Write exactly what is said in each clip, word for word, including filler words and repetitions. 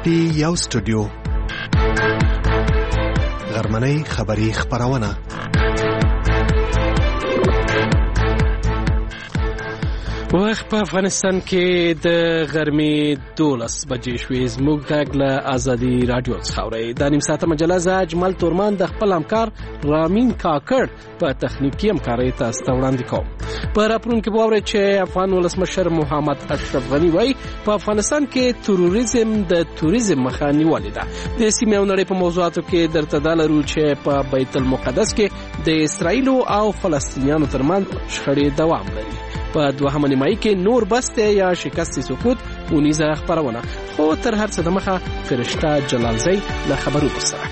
پټي یو سټوډیو غرمنۍ خبری خبرونه وخت په افغانستان کې د غرمې دولس بجې شوې. زموږ غږ له ازادي رادیو څخه اورئ. د نیم ساعته مجله زه اجمل تورمان د خپل همکار رامین کاکړ په تخنیکي همکارۍ تاسو ته وړاندې کوم. په راپورونو کې به واورئ چې افغان ولسمشر محمد اشرف غني وایي په افغانستان کې تروریزم د توریزم مخه نیولې ده. د سیمې او نړۍ په موضوعاتو کې درته دا لرو چې په بیت المقدس کې د اسرائیل او فلسطینیانو ترمنځ شخړې دوام لري. په دوهمه نیمایي کې نور بسته یا شکست سقوط ونیزه خبرونه. خو تر هر څه د مخه فرشته جلالزی له خبرونو سره.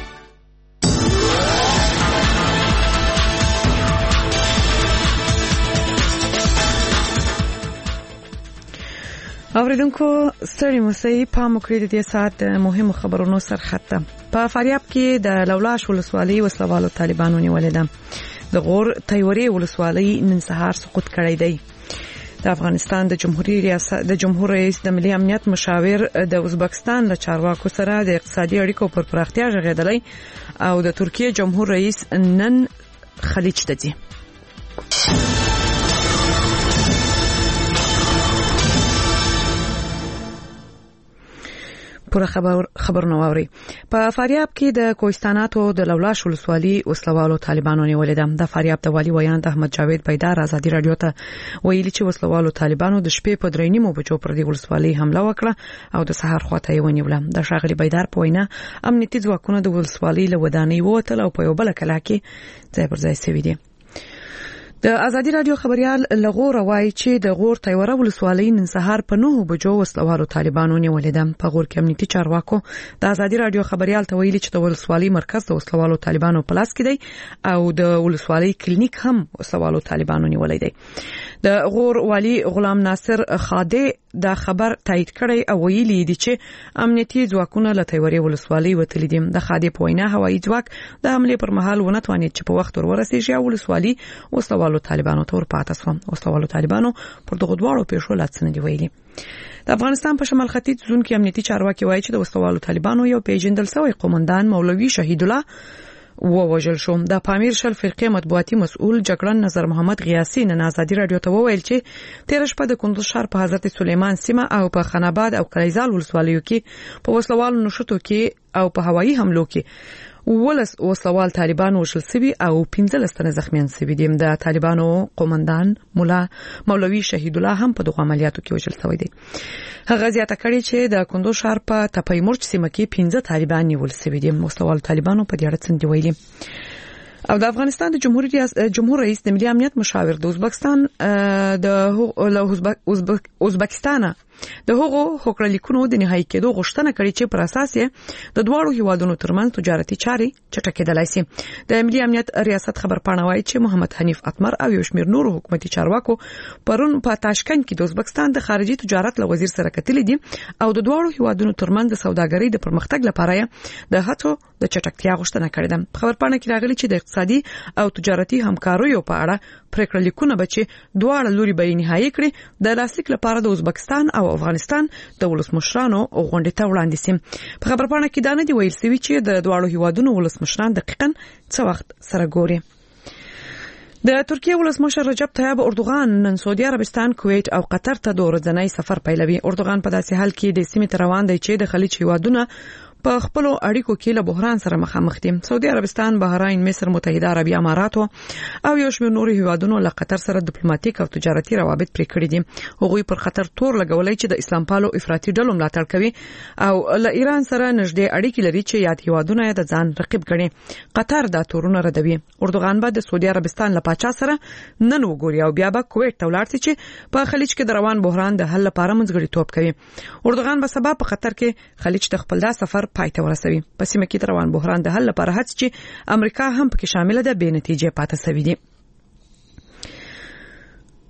اوریدونکو ستړي مسئ پام وکړئ د دې ساعت مهمو خبرونو سرخط ته. په فاریاب کې د لولاش ولسوالۍ وسلوالو طالبانو نیولې ده. د غور تیوري ولسوالۍ نن سهار سقوط کړی دی. د افغانستان د جمهوریت ریاست د جمهور رئیس د ملي امنیت مشاور د ازبکستان د چارواکو سره د اقتصادي اړیکو پر پراختیا غږیدلی او د ترکیه جمهور رئیس نن خلیج ته ځي. پوره خبر خبرونه واوري. په فاریاب کې د کوهستاناتو د لولاش ولسوالۍ وسلوالو طالبانو نیولې ده. د فاریاب د والی ویاند احمد جاوید پیدار ازادي رادیو ته ویلي چې وسلوالو طالبانو د شپې په درې نیمو بجو پر دې ولسوالۍ حمله وکړه او د سهار خواته یې ونیوله. د ښاغلي پیدار په وینا امنیتي ځواکونه د ولسوالۍ له ودانۍ ووتل او په یو بل کلا کې ځای پر ځای شوي دي. د ازادي رادیو خبريال لغور وایي چې د غور تیوره ولسوالۍ نن سهار په نهو بجو وسلوالو طالبانو نیولې ده. په غور کې امنیتي چارواکو د ازادي رادیو خبريال ته ویلي چې د ولسوالۍ مرکز د وسلوالو طالبانو په لاس کې دی او د ولسوالۍ کلینیک هم وسلوالو طالبانو نیولې دی. د غور والی غلام ناصر خاده دا خبر تایید کړی او ویلي دی چې امنیتي ځواکونه له تیوري ولسوالۍ وتلي دي. د خاده په وینا هوایي ځواک د حمله پر مهال ونه توانید چې په وخت ورسیږي او ولسوالۍ وسلوالو طالبانو تور پاتې شو. وسلوالو طالبانو پر دغه دواړو پیښو لاڅنه دی ویلي. د افغانستان په شمال ختیځ زون کې امنیتي چارواکي وایي چې د وسلوالو طالبانو یو پیژندل شوی قومندان مولوي شهید الله ووژل شو. د پامیر شل فرقې مطبوعاتي مسؤل جګړن نظر محمد غیاثي نن ازادي رادیو ته وویل چې تیر شپه د کندوز ښار په حضرت سلیمان سیمه او په خناباد او کلیزال ولسوالیو کې په وسلوالو نشټو کې او په هوایي حملو کې ولس وسلوال طالبان وشل سوي او پنځلس تنه زخمیان سوي دي. د طالبانو قومندان مولا مولوي شهید الله هم په دغه عملیاتو کې وشل شوی دی. هغه زیاته کړي چې د کندوز ښار په تپای مرچ سیمه کې پنځه طالبان نیول سوي دي. وسلوال طالبانو په دې اړه څه ویلي. او د افغانستان د جمهوریت جمهور رئیس د ملي امنیت مشاور د ازبکستان د ازبکستان د هغو حکومتونو د نهایی کېدو غوښتنه کړې چې پر اساس یې د دوه هیوادونو ترمنځ تجارتي چارې چټکېدلای شي. د ملي امنیت ریاست خبرپاڼه وايي چې محمد حنیف اتمر او یو شمېر نور حکومتي چارواکو پرون په تاشکند کې د ازبکستان د خارجي تجارت له وزیر سره کتلې دي او د دوه هیوادونو ترمنځ د سوداګرۍ د پرمختګ لپاره د هڅو د چټکتیا غوښتنه کړې ده. خبرپاڼه کې راغلي چې د اقتصادي او تجارتي همکاریو په اړه پریکړه لیکونه به چې دواړه لوري به نهایی کړي د لاسلیک لپاره د ازبکستان او افغانستان د ولسمشرانو غونډې ته وړاندې سي. په خبرپاڼه کې دا نه دی ویل شوی چې د دواړو هیوادونو ولسمشران دقیقاً څه وخت سره ګوري. د ترکیه ولسمشر رجب طیب اردوغان نن سعودي عربستان، کویت او قطر ته د ورځنی سفر پیلوي. اردوغان په داسې حال کې د سیمې ته روان دی چې د خلیج هیوادونو په خپل اړیکو کې له بحران سره مخامخ دي. سعودي عربستان، بحرین، مصر، متحده عربي امارات او یو شمېر نور هیوادونو له قطر سره ډیپلوماټیک او تجارتي روابط پرې کړي دي. هغوی پر خطر تور لګولای چې د اسلام پالو افراطي ډلو ملاتړ کوي او له ایران سره نږدې اړیکې لري چې یاد هیوادونه د ځان رقیب ګڼي. قطر دا تورونه ردوي. اردوغان به د سعودي عربستان له پاچا سره نن وګوري او بیا به کویت ته ولاړ شي چې په خلیج کې د روان بحران د حل لپاره منځګړیتوب کوي. اردوغان به سبا په قطر کې خلیج ته خپل دا سفر پای ته ورسوي. په سیمه کې روان بحران د حل لپاره هڅې چې امریکا هم پکې شامل ده به نتیجې پاتې شوې دي.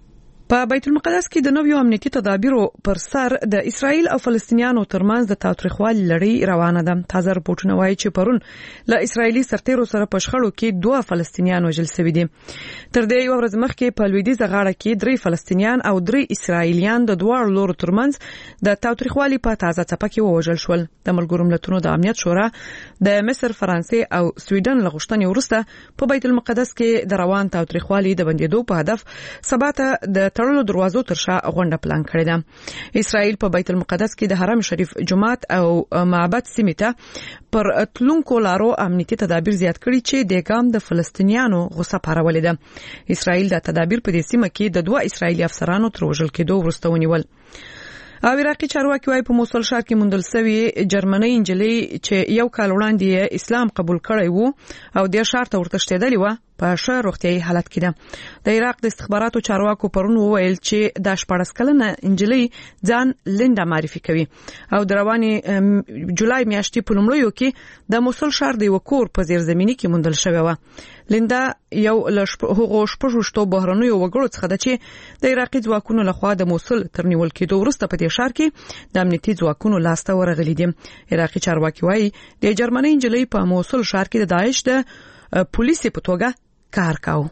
په بیت المقدس کې د نویو امنیتي تدابیرو پر سر د اسرایل او فلسطینیانو ترمنځ د تاوتریخوالي لړۍ روانه ده. تازه راپورټونه وایي چې پرون له اسرایلی سرتیرو سره په شخړو کې دوه فلسطینیان وژل شوي دي. تر دې یو ورځ مخکې په لویدیځه غاړه کې درې فلسطینیان او درې اسرایلیان د دواړو لورو ترمنځ د تاوتریخوالي په تازه څپه کې ووژل شول. د ملګرو ملتونو د امنیت شورا د مصر، فرانسې او سویډن له غوښتنې وروسته په بیت المقدس کې د روان تاوتریخوالي د بندیدو په هدف سبا ته د تړلو دروازو تر شا غونډه پلان کړې ده. اسرائیل په بیت المقدس کې د حرم شریف جماعت او معبد سیمې ته پر تلونکو لارو امنیتي تدابیر زیات کړي چې د ګام د فلسطینیانو غوسه پارولې ده. اسرائیل د تدابیر په دې سیمه کې د دوه اسرائیلي افسرانو تر وژل کېدو وروسته ونیول. او عراقي چارواکي وايي په موصل ښار کې موندل شوی جرمنۍ انجلۍ چې یو کال وړاندې اسلام قبول کړی وو او د ښار ته ورتښتېدلې و په ښه روغتیايي حالت کې ده. د عراق د استخباراتو چارواکو پرون وویل چې د شپږ کلنه انجلۍ ځان لیندا معرفي کوي او د روانې جولای میاشتې په لومړیو کې د موصل ښار د یو کور په زیرزمینی کې موندل شوی و. لیندا یو له هغو شپږو بهرنیو وګړو څخه ده چې د عراقي ځواکونو لخوا د موصل تر نیول کېدو وروسته په دې ښار کې د امنیتي ځواکونو لاسته ورغلي دي. عراقي چارواکي وايي د جرمنۍ انجلۍ په موصل ښار کې د داعش د پولیسو په توګه کار کاوه.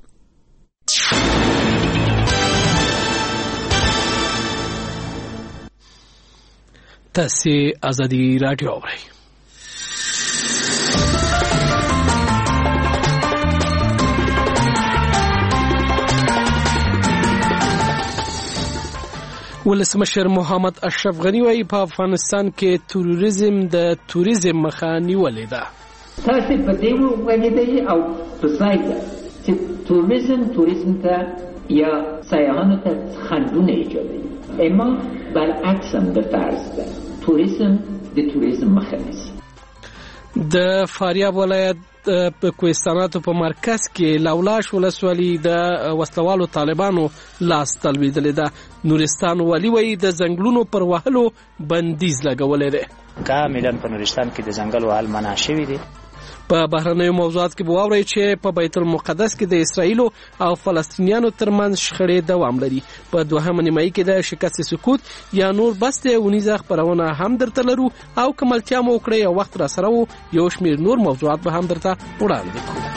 تاسو ازادي رادیو اورئ. ولسمشر محمد اشرف غنی وايي په افغانستان کې تروریزم د توریزم مخه نیولې ده. تاسو په دې وګورئ او په ځای چې توریزم توریزم ته یا سیاحانو ته خنډونه ایجادوي، اما برعکس هم د فرض ده توریزم د توریزم مخه نیسي. د فاریاب ولایت په کوهستاناتو په مرکز کې لاولاش ولسوالي د وسلوالو طالبانو لاس تلویدلې ده. نورستان والی وایي د ځنګلونو پر وهلو بندیز لګولې ده. کاملا په نورستان کې د ځنګل وهل منع شوی دی. په بهرنیو موضوعات کې به واورئ چې په بیت المقدس کې د اسرایل او فلسطینیانو ترمنځ شخړې دوام لري. په دوهمه نیمایي کې د شکست سکوت یا نور بسته ونیزه خبرونه هم درته لرو او کملتیا مو کړی او وخت را سره وو یو شمیر نور موضوعات به هم درته وړاندې کوو.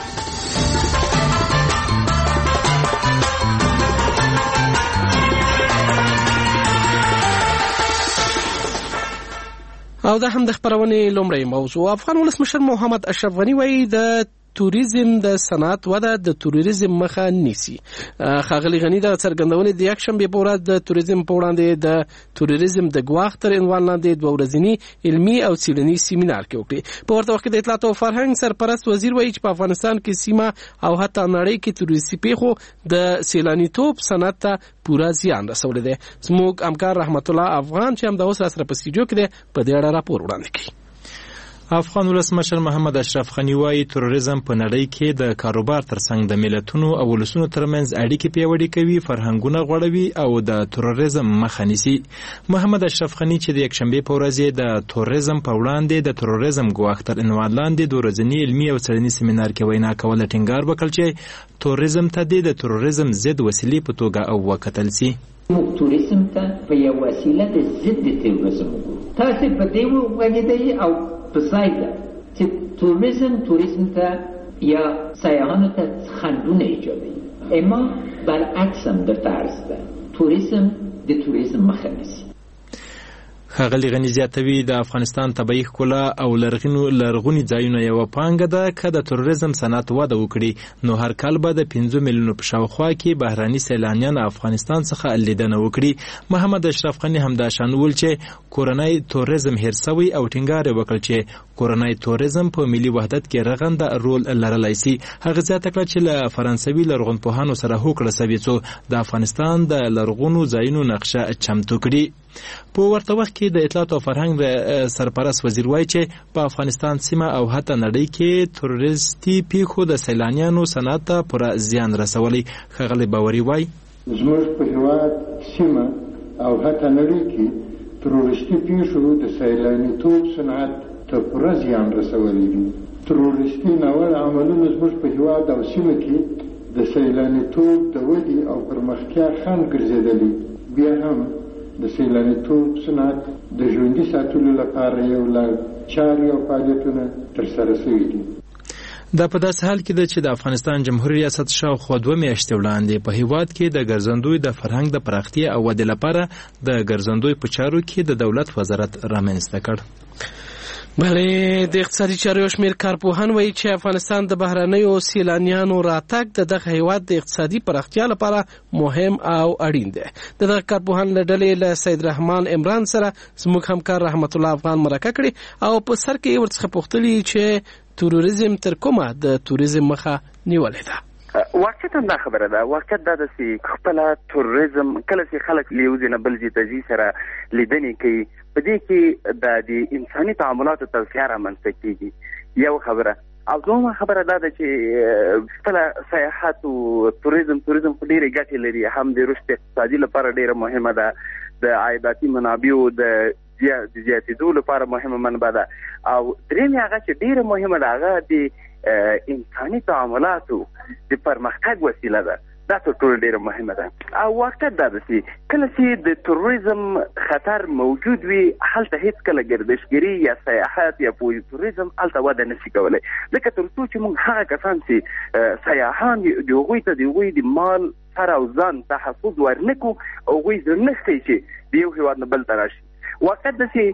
او دا هم د خبرونې لومړی موضوع. افغان ولسمشر محمد اشرف غنی وايي د توریزم د صنعت وده د توریزم مخه نیسي. ښاغلي غنی د څرګندونې د یکشنبې په ورځ د توریزم په وړاندې د توریزم د ګواښ تر عنوان لاندې دوه ورځني علمي او څیړنیز سیمینار کې وکړي. په ورته وخت کې د اطلاعات او فرهنګ سرپرست وزیر وایي چې په افغانستان کې سیمه او حتی نړۍ کې توریستي پیښو د سیلانیتوب صنعت ته پورا زیان رسولی دی. زموږ همکار رحمت الله افغان چې هم د اوس سره په سټوډیو کې دی په دې اړه راپور وړاندې کوي. افغان ولسمشر محمد اشرف غنی وايي تروریزم په نړۍ کې د کاروبار ترڅنګ د ملتونو او ولسونو ترمنځ اړیکې پیاوړې کوي، فرهنګونه غوړوي او د تروریزم مخه نیسي. محمد اشرف غنی چې د یکشنبې په ورځ د تروریزم په وړاندې د تروریزم ګواښ تر عنوان لاندې د ورځني علمي او څیړنیز سیمینار کې وینا کوله ټینګار وکړ چې تروریزم ته د تروریزم ضد وسیلې په توګه او وکتل سي. توریزم ته په یو وسیله د ضد تروریزم وګورئ. تاسو په دې وګورئ او په ځای ده چې توریزم توریزم ته یا سیاحانو ته خنډونه ایجادوي، اما برعکس هم د فرض ده توریزم د توریزم مخه نیسي. ښاغلي غني زیاتوي د افغانستان طبیعي ښکلا او لرغونو لرغوني ځایونه یوه پانګه ده که د تروریزم صنعت وده وکړي نو هر کال به د پنځه میلیونو په شاوخوا کې بهراني سیلانیان افغانستان څخه لیدنه وکړي. محمد اشرف غني همداشان وویل چې کورنی توریزم هیر سوی او ټینګار یې وکړ چې کورنی توریزم په ملي وحدت کې رغنده رول لرلی سي. هغه زیاته کړه چې له فرانسوي لرغونپوهانو سره هوکړه سوې څو د افغانستان د لرغونو ځایونو نقشه چمتو کړي. په ورته وخت کې د اطلاعات او فرهنګ سرپرست وزیر وایي چې په افغانستان سیمه او حتی نړۍ کې تروریستي پیښو د سیلانیانو صنعت ته پوره زیان رسولی. ښاغلی باوري وایي زموږ په هېواد سیمه او حتی نړۍ کې تروریستي پیښو د سیلانیتوب صنعت ته پوره زیان رسولی دي. تروریستي ناوړه عملونه زموږ په هېواد او سیمه کې د سیلانیتوب د ودې او پرمختګ پرمختیا خنډ ګرځېدلي، بیا هم د سیلانیتوب صنعت د ژوندي ساتلو لپاره یو لړ چارې او فعالیتونه ترسره شوي دي. دا په داسې حال کې ده چې د افغانستان جمهوریت ریاست شاوخوا دوه میاشتې وړاندې په هیواد کې د ګرځندوی د فرهنګ د پراختیا او ودې لپاره د ګرځندوی په چارو کې د دولت وزارت رامنځته کړ. بله د اقتصادي چارو یو شمېر کارپوهان وایي چې افغانستان د بهرنیو سیلانیانو راتګ د دغه هیواد د اقتصادي پراختیا لپاره مهم او اړین دی. د دغه کارپوهان له ډلې له سید رحمان عمران سره زموږ همکار رحمت الله افغان مرکه کړې او په سر کې یې ورڅخه پوښتلي چې توریزم تر کومه د توریزم مخه نیولې ده. واقعا دا خبره ده، واقعا دا ده چې خپل توریزم کله چې خلک له یو ځای نه بل ځای ته ځي سره لیدنې کوي، په دې کې د انساني تعاملاتو توسعه رامنځته کېږي، یو خبره. او دومره خبره دا ده چې خپل سیاحت او توریزم توریزم خو ډېرې ګټې لري، هم د رشد اقتصادي لپاره ډېره مهمه ده، د عایداتي منابعو د زیاتېدو لپاره مهمه منبع ده، او درېیم هغه چې ډېره مهمه ده هغه د انساني تعاملاتو د پرمختګ وسیله ده. دا تر ټولو ډېره مهمه ده. او واقعا دا ده چې کله چې د توریزم خطر موجود وي، هلته هېڅکله ګردشګري یا سیاحت یا توریزم هلته وده نشي کولی، ځکه تر څو چې موږ هغه کسان چې سیاحان د هغوی ته د هغوی د مال سر او ځان تحفظ ورنکړو، هغوی زړه نه ښیي چې د یو هېواد نه بل ته راشي. واقعا ده چې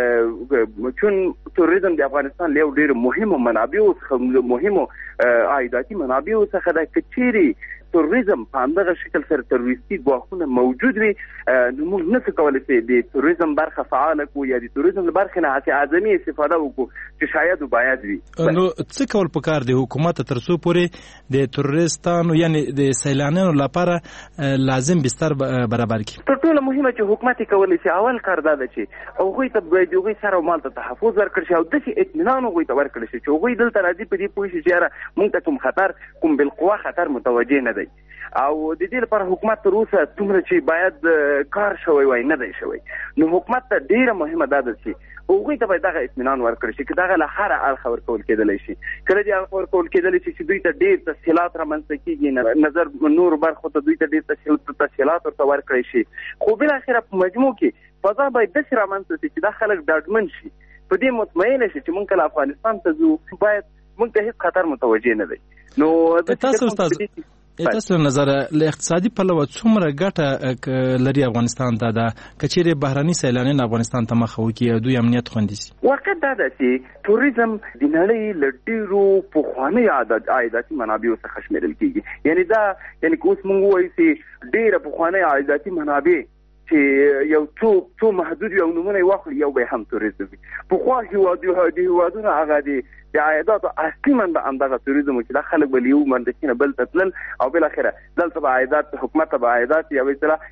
چون توریزم د افغانستان له یو ډېرو مهمو منابعو څخه مهمو عایداتي منابعو څخه ده، که چیرې توریزم په همدغه شکل سره تروریستي ګواښونه موجود وي، نو موږ نشو کولی چې د توریزم برخه فعاله کړو یا د توریزم له برخې نه هسې اعظمي استفاده وکړو چې شاید و باید وي. نو څه کول پکار دی حکومت تر څو پورې د توریستانو یعنی د سیلانیانو لپاره لازم بستر برابر کړي؟ تر ټولو مهمه چې حکومت یې کولی شي اول کار دا ده چې هغوی ته باید د هغوی سر او مال ته تحفظ ورکړل شي او داسې اطمینان هغوی ته ورکړل شي چې هغوی دلته راځي په دې پوه شي چې یاره موږ ته کوم خطر کوم بالقوه خطر متوجه نه دی. او د دې لپاره حکومت تر اوسه څومره چې باید کار شوی وای نه دی شوی، نو حکومت ته ډیره مهمه ده چې هغوی ته باید دغه اطمینان ورکړل شي چې دغه له هره اړخه ورکول کېدلی شي. کله چې هغه ورکول کېدلی شي چې دوی ته ډېر تسهیلات رامنځته کېږي، نظر نورو برخو ته دوی ته ډېر تسهیلات ورته ورکړی شي، خو بالاخره په مجموع کې فضا باید داسې رامنځته شي چې دا خلک ډاډمن شي، په دې مطمئنه شي چې موږ کله افغانستان ته ځو باید موږ ته هېڅ خطر متوجه نه دی. نو تاسو استاد تاسو نظر له اقتصادي پلوه څومره ګټه لري افغانستان ته ده که چیرې بهرني سیلانیان افغانستان ته مخه وکړي او دوی امنیت خوندي شي؟ واقع دا ده چې توریزم د نړۍ له ډېرو پخوانیو عایداتي منابعو څخه شمېرل کېږي. یعنې دا یعنې که اوس موږ ووایو چې ډېره پخوانۍ عایداتي منابع چې یو څو څو محدود یو نمونه یې واخلي، یو به هم توریزم وي. پخوا هېوادونه هغه د د عایداتو اصلي منبع همدغه توریزم و چې دا خلک به له یو منطقې نه بل ته تلل او بالاخره دلته به عایدات حکومت ته به عایدات یا به اصطلاح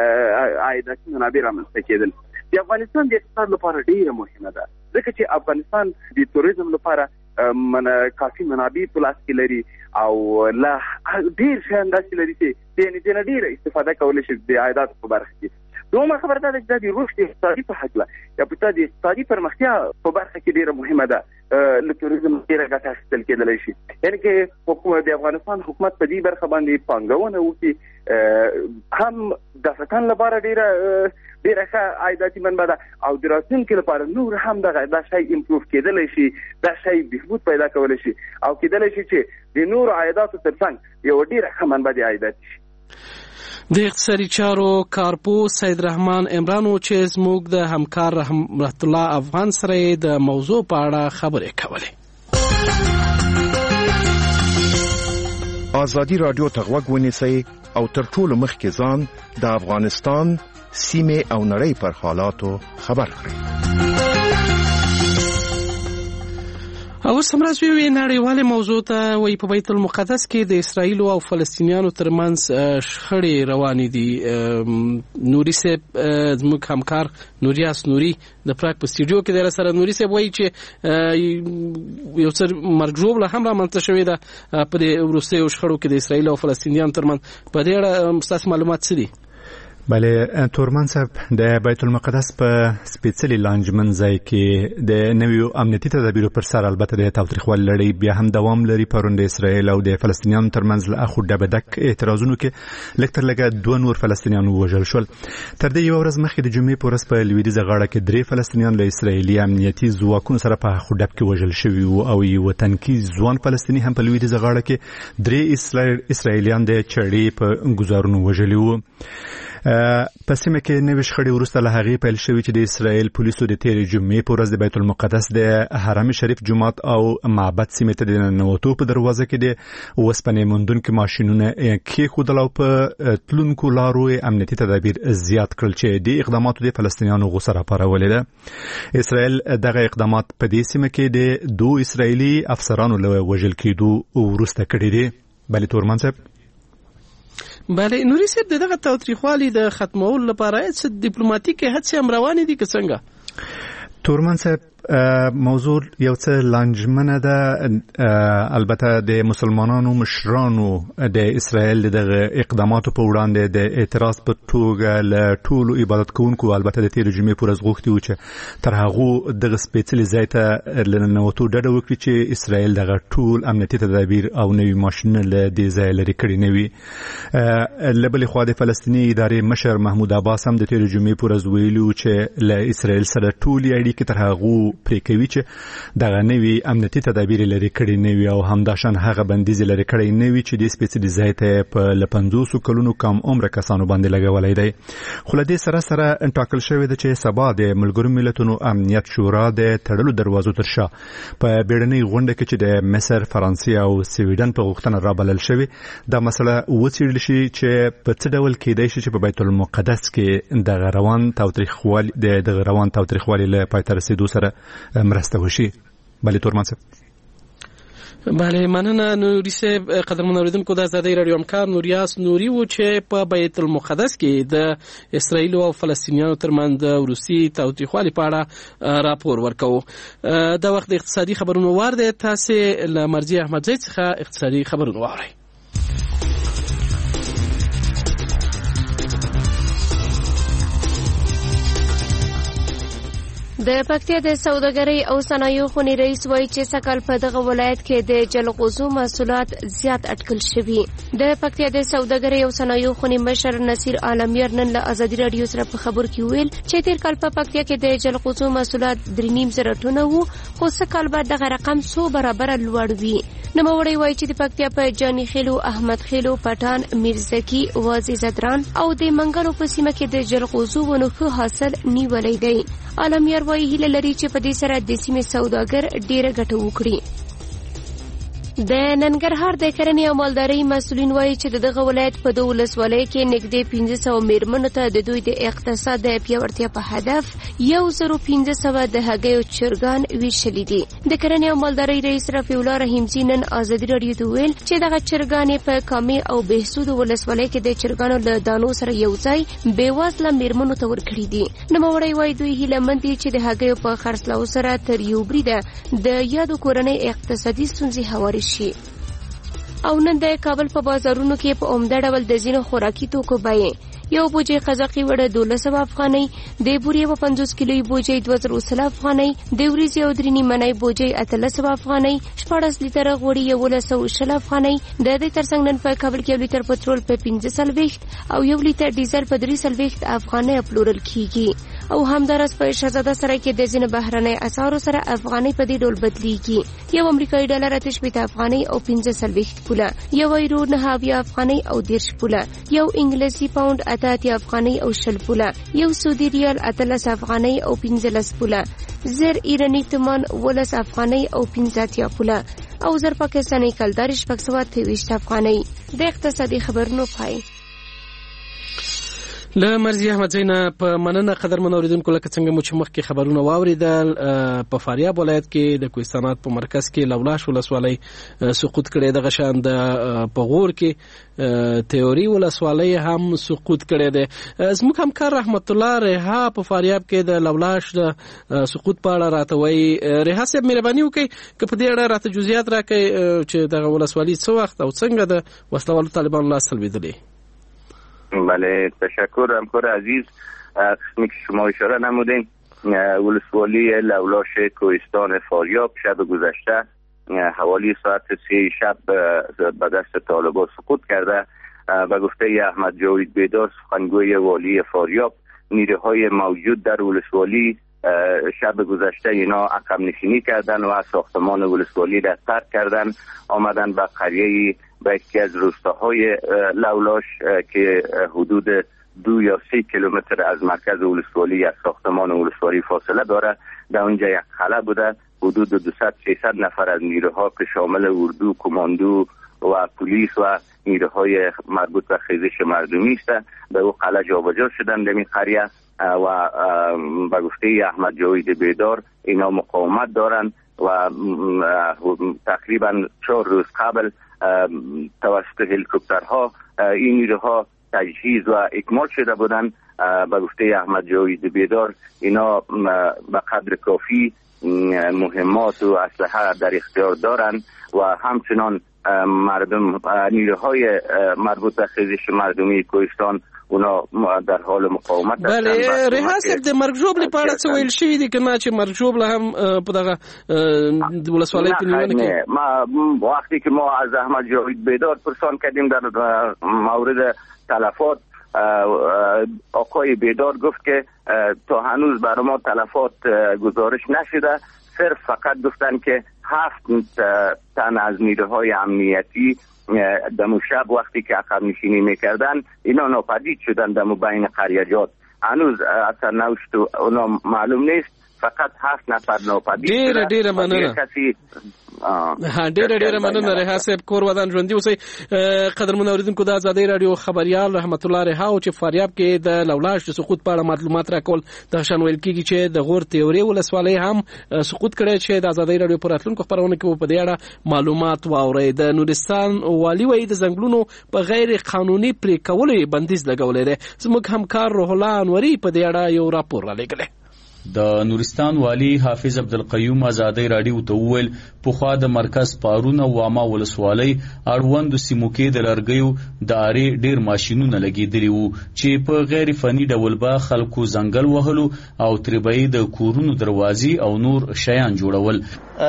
عایداتي منابع رامنځته کېدل. د افغانستان د اقتصاد لپاره ډېره مهمه ده، ځکه چې افغانستان د توریزم لپاره من کافي منابع په لاس کې لري او لا ډېر شیان داسې لري چې یعنې دې نه ډېره استفاده کولی شي د عایداتو په برخه کې. دومره خبره دا ده چې دا د رشد اقتصادي په هکله یا په د اقتصادي پرمختیا په برخه کې ډېره مهمه ده، له توریزم ډېره ګټه اخیستل کېدلی شي. یعنې کې د افغانستان حکومت په دې برخه باندې پانګونه وکړي، هم د افغانستان لپاره ډېره ډېره ښه عایداتي منبع ده او د راتلونکي لپاره نور هم دغه دا شی امپروف کېدلی شي، دا شی بهبود پیدا کولی شي او کېدلی شي چې د نورو عایداتو تر څنګ یوه ډېره ښه منبع د عایدات شي. د اقتصادي چارو کارپو سید رحمان عمران چې زموږ د همکار رحمت الله افغان سره د موضوع په اړه خبرې کولې. ازادي رادیو ته غوږ ونیسئ او تر ټولو مخکې ځان د افغانستان سیمې او نړۍ پر حالاتو خبر کړئ. او سمراز وی نړیواله موضوع ته وی په بیت المقدس کې د اسرایل او فلسطینیانو ترمنځ شخړې روانې دي. نوري صاحب زموږ همکار نوریاس نوري د پراګ په سټوډیو کې د سره نوري صاحب وایي چې یو څر مرګ ژوبله هم رامنځته شوې ده په دې وروستیو شخړو کې د اسرایل او فلسطینیانو ترمنځ. په دې اړه ستاسو معلومات څه دي؟ بله تورمان صاحب د بیت المقدس په سپیڅلي لانجمن ځای کې د نویو امنیتي تدابیرو پر سر البته د تاوتریخوالي لړۍ بیا هم دوام لري. پرون د اسرائیل او د فلسطینیانو ترمنځ له اخو ډبدک اعتراضونو کې لږ تر لږه دوه نور فلسطینیان ووژل شول. تر دې یوه ورځ مخکې د جمعې په ورځ په لویدیځه غاړه کې درې فلسطینیان له اسرائیلي امنیتي ځواکونو سره په اخو ډب کې وژل شوي وو او یو تنکي ځوان فلسطیني هم په لویدیځه غاړه کې درې اسرائیلیان د چړې په ګزارونو وژلي وو. په سیمه کې نوې شخړې وروسته له هغې پیل شوې چې د اسرائیل پولیسو د تېرې جمعې په ورځ د بیت المقدس د حرم شریف جومات او معبد سیمې ته د ننوتو په دروازه کې د اوسپنې موندونکي ماشینونه کېښودل او په تلونکو لارو امنیتي تدابیر زیات کړل چې د اقداماتو د فلسطینیانو غوسه راپارولې ده. اسرائیل دغه اقدامات په دې سیمه کې د دوه اسرائیلي افسرانو له وژل کېدو وروسته کړي دي. بله تورمان صاحب. بله نوري صاحب دغه تاوتریخوالي د ختمولو لپاره څه ډیپلوماټیکي هڅې هم روانې دي که څنګه؟ تورمان صاحب موضوع یو څه لانجمنه ده. البته د مسلمانانو مشرانو د اسرائیل دغه اقداماتو په وړاندې د اعتراض په توګه له ټولو عبادت کوونکو البته د تېرې جمعې په ورځ غوښتي وو چې تر هغو دغه سپېڅلي ځای ته له ننوتو ډډه وکړي چې اسرائیل دغه ټول امنیتي تدابیر او نوي ماشینونه له دې ځایه لرې کړي نه وي. له بلې خوا د فلسطیني ادارې مشر محمود عباس هم د تېرې جمعې په ورځ ویلي وو چې له اسرائیل سره ټولې اړیکې تر هغو پرې کوي چې دغه نوي امنیتي تدابیر لري کړي نه وي او همداشان هغه بندیز لري کړي نه وي چې د سپېڅلي ځای ته په له پنځوسو کلونو کم عمره کسانو باندې لګولی دی. خو له دې سره سره ټاکل شوی ده چې سبا د ملګرو ملتونو امنیت شورا د تړلو دروازو تر شا په بیړنۍ غونډه کې چې د مصر، فرانسې او سویډن په غوښتنه رابلل شوې دا مسله وڅېړل شي چې په څه ډول کېدای شي چې په بیت المقدس کې دغه روان تاوتریخوالي د دغه روان تاوتریخوالي له پای ته رسېدو سره مرسته وشي. بله تورمان صاحب. بله مننه نوري صاحب. قدرمن اوریدونکو د آزادۍ راډیو همکار نوریاس نوري و چې په بیت المقدس کې د اسرائیل او فلسطینیانو ترمنځ د وروستي تاوتریخوالي په اړه راپور ورکوو. دا وخت د اقتصادي خبرونو وار دی. تاسې له مرضي احمدزی څخه اقتصادي خبرونه واورئ. د پکتیا د سوداګرۍ او صنایعو خونې رئیس وایي چې سږکال په دغه ولایت کې د جلغوزو محصولات زیات اټکل شوي. د پکتیا د سوداګرۍ او صنایعو خونې مشر نصیر عالمیر نن له آزادي راډیو سره په خبر کې ویل چې تیر کال په پکتیا کې د جلغوزو محصولات درې نیم زره ټنه وو، خو سږکال به دغه رقم څو برابره لوړ وي. نوموړی وایي چې د پکتیا په جاني خیلو، احمد خیلو، پټان، میرزکي، وازی زدران او د منګلو په سیمه کې د جلغوزو ونو ښه حاصل نیولی دی. عالمیر وایي هیله لري چې په دې سره د سیمې سوداګر ډیره ګټه وکړي. د ننګرهار د کرنې او مالدارۍ مسؤلین وایي چې دغه ولایت په دوه ولسوالیو کې نږدې پنځه سوه میرمنو ته د دوی د اقتصاد د پیاوړتیا په هدف یو زرو پنځه سوه د هګیو چرګان ویشلي دي. د کرنې او مالدارۍ رئیس رفیع الله رحیمزي نن آزادي راډیو ته ویل چې دغه چرګانې په کامې او بهسود ولسوالۍ کې د چرګانو له دانو سره یو ځای بېوزله میرمنو ته ورکړي دي. نوموړی وایي دوی هیلهمند دي چې د هګیو په خرڅلاو سره تر یو بریده د یادو کورنۍ اقتصادي ستونزې هوارې شي. او نن د کابل په بازارونو کې په عمده ډول د ځینو خوراکي توکو بیې یو بوجۍ قزاقي وړه دولس سوه افغانۍ، د بورې یوه پنځوس کیلوي بوجۍ دوه زره سل افغانۍ، د وریځې او درې نیمنۍ بوجۍ اتلس سوه افغانۍ، شپاړس لیتره غوړي یولس سوه شل افغانۍ. د دې ترڅنګ نن په کابل کې یو لیتر پټرول په پنځه څلوېښت او یو لیتر ډیزل په درې څلوېښت افغانۍ پلورل کیږي. او همدارس په شهزاده سرای کې د ځینو بهرنۍ اسعارو سره افغانۍ په دې ډول بدلیږي. یو امریکایي ډالر اته شپېته افغانۍ او پنځه څلوېښت پوله، یو ایرو نهه اویا افغانۍ او دېرش پوله، یو انګلیسي پاونډ اته اتیا افغانۍ او شل پوله، یو سعودي ریال اتلس افغانۍ او پنځلس پوله، زر ایراني تومان ولس افغانۍ او پنځه اتیا پوله او زر پاکستاني کلدار شپږ سوه اته ویشت افغانۍ. د اقتصادي خبرونو پای. له مرضي احمدزی نه په مننه. قدرمن اوریدونکو لکه څنګه مو چې مخکې خبرونه واوریدل، په فاریاب ولایت کې د کوهستانات په مرکز کې لولاش ولسوالۍ سقوط کړی، دغه شان د په غور کې تیوري ولسوالۍ هم سقوط کړی دی. زموږ همکار رحمت الله ریحا په فاریاب کې د لولاش د سقوط په اړه راته وایي. ریحا صاحب مهرباني وکړئ که په دې اړه راته جزئیات راکړئ چې دغه ولسوالۍ څه وخت او څنګه د وسله والو طالبانو لاس ته لوېدلې. بله تشکر همکار عزیز. قسمی که شما اشاره نمودین، ولسوالی لولاش کوهستان فاریاب شب گذشته حوالی ساعت سه شب به دست طالبان سقوط کرده. به گفته احمد جاوید بیدار سخنگوی والی فاریاب، نیروهای موجود در ولسوالی شب گذشته اینا عقب نشینی کردن و ساختمان ولسوالی را ترک کردن، آمدن به قریه به یکی از روستاهای لولاش که حدود دو یا سه کیلومتر از مرکز ولسوالی از ساختمان ولسوالی فاصله داره. در اونجا یک خلا بوده، حدود دویست سیصد نفر از نیروها که شامل اردو، کماندو و پلیس و نیروهای مربوط به خیزش مردمی است به او قلعه جابجا شدن در این قریه و به گفته احمد جاوید بیدار اینا مقاومت دارند و تقریبا چهار روز قبل توسط هلیکوپترها این نیروها تجهیز و اکمال شده بودند. به گفته احمد جاوید بیدار اینا به قدر کافی مهمات و اسلحه در اختیار دارند و همچنان مردم نیروهای مربوط به خیزش مردمی کوهستان اونا در حال مقاومت هستند. بله ریاست د مرګ ژوبلې په اړه څه ویل شوي دي که نه چې مرګ ژوبله هم په دغه ولسوالۍ په نیونه کې؟ ما وقتی که ما از احمد جاوید بیدار پرسان کردیم در مورد تلفات، آقای بیدار گفت که تا هنوز برای ما تلفات گزارش نشده، صرف فقط گفتن که هفت تن از نیروهای امنیتی دمو شب وقتی که عقب نشینی میکردن اینا ناپدید شدن دمو بین قریجات. هنوز اصلا نوشت اونا معلوم نیست، فقط هفت نفر ناپدید شدن. ډیره ډیره مننه. ها ډیره ډیره مننه ریحا صاحب، کور ودان ژوندي اوسئ. قدرمن اوریدونکو د ازادۍ رادیو خبريال رحمت الله ریحا او چې فاریاب کې د لولاش د سقوط په اړه معلومات راکول د شان ویل کیږي چې د غور تیوري ولسوالۍ هم سقوط کړي چې د ازادۍ رادیو پر راتلونکو خبرونه کې په دې اړه معلومات واوري. د نورستان والی وایي د ځنګلونو په غیر قانوني پرې کولو بندیز لګولې ده. زموږ همکار روح الله انوري په دې اړه یو راپور را لګلې. د نورستان والی حافظ عبدالقیوم ازادۍ راډیو ته وویل پخوا د مرکز پارون او واما ولسوالۍ اړوندو سیمو کې د لرګیو د آرې ډیر ماشینونه لګېدلي وو چې په غیر فني ډول به خلکو ځنګل وهلو او تربیې د کورونو دروازې او نور شیان جوړول.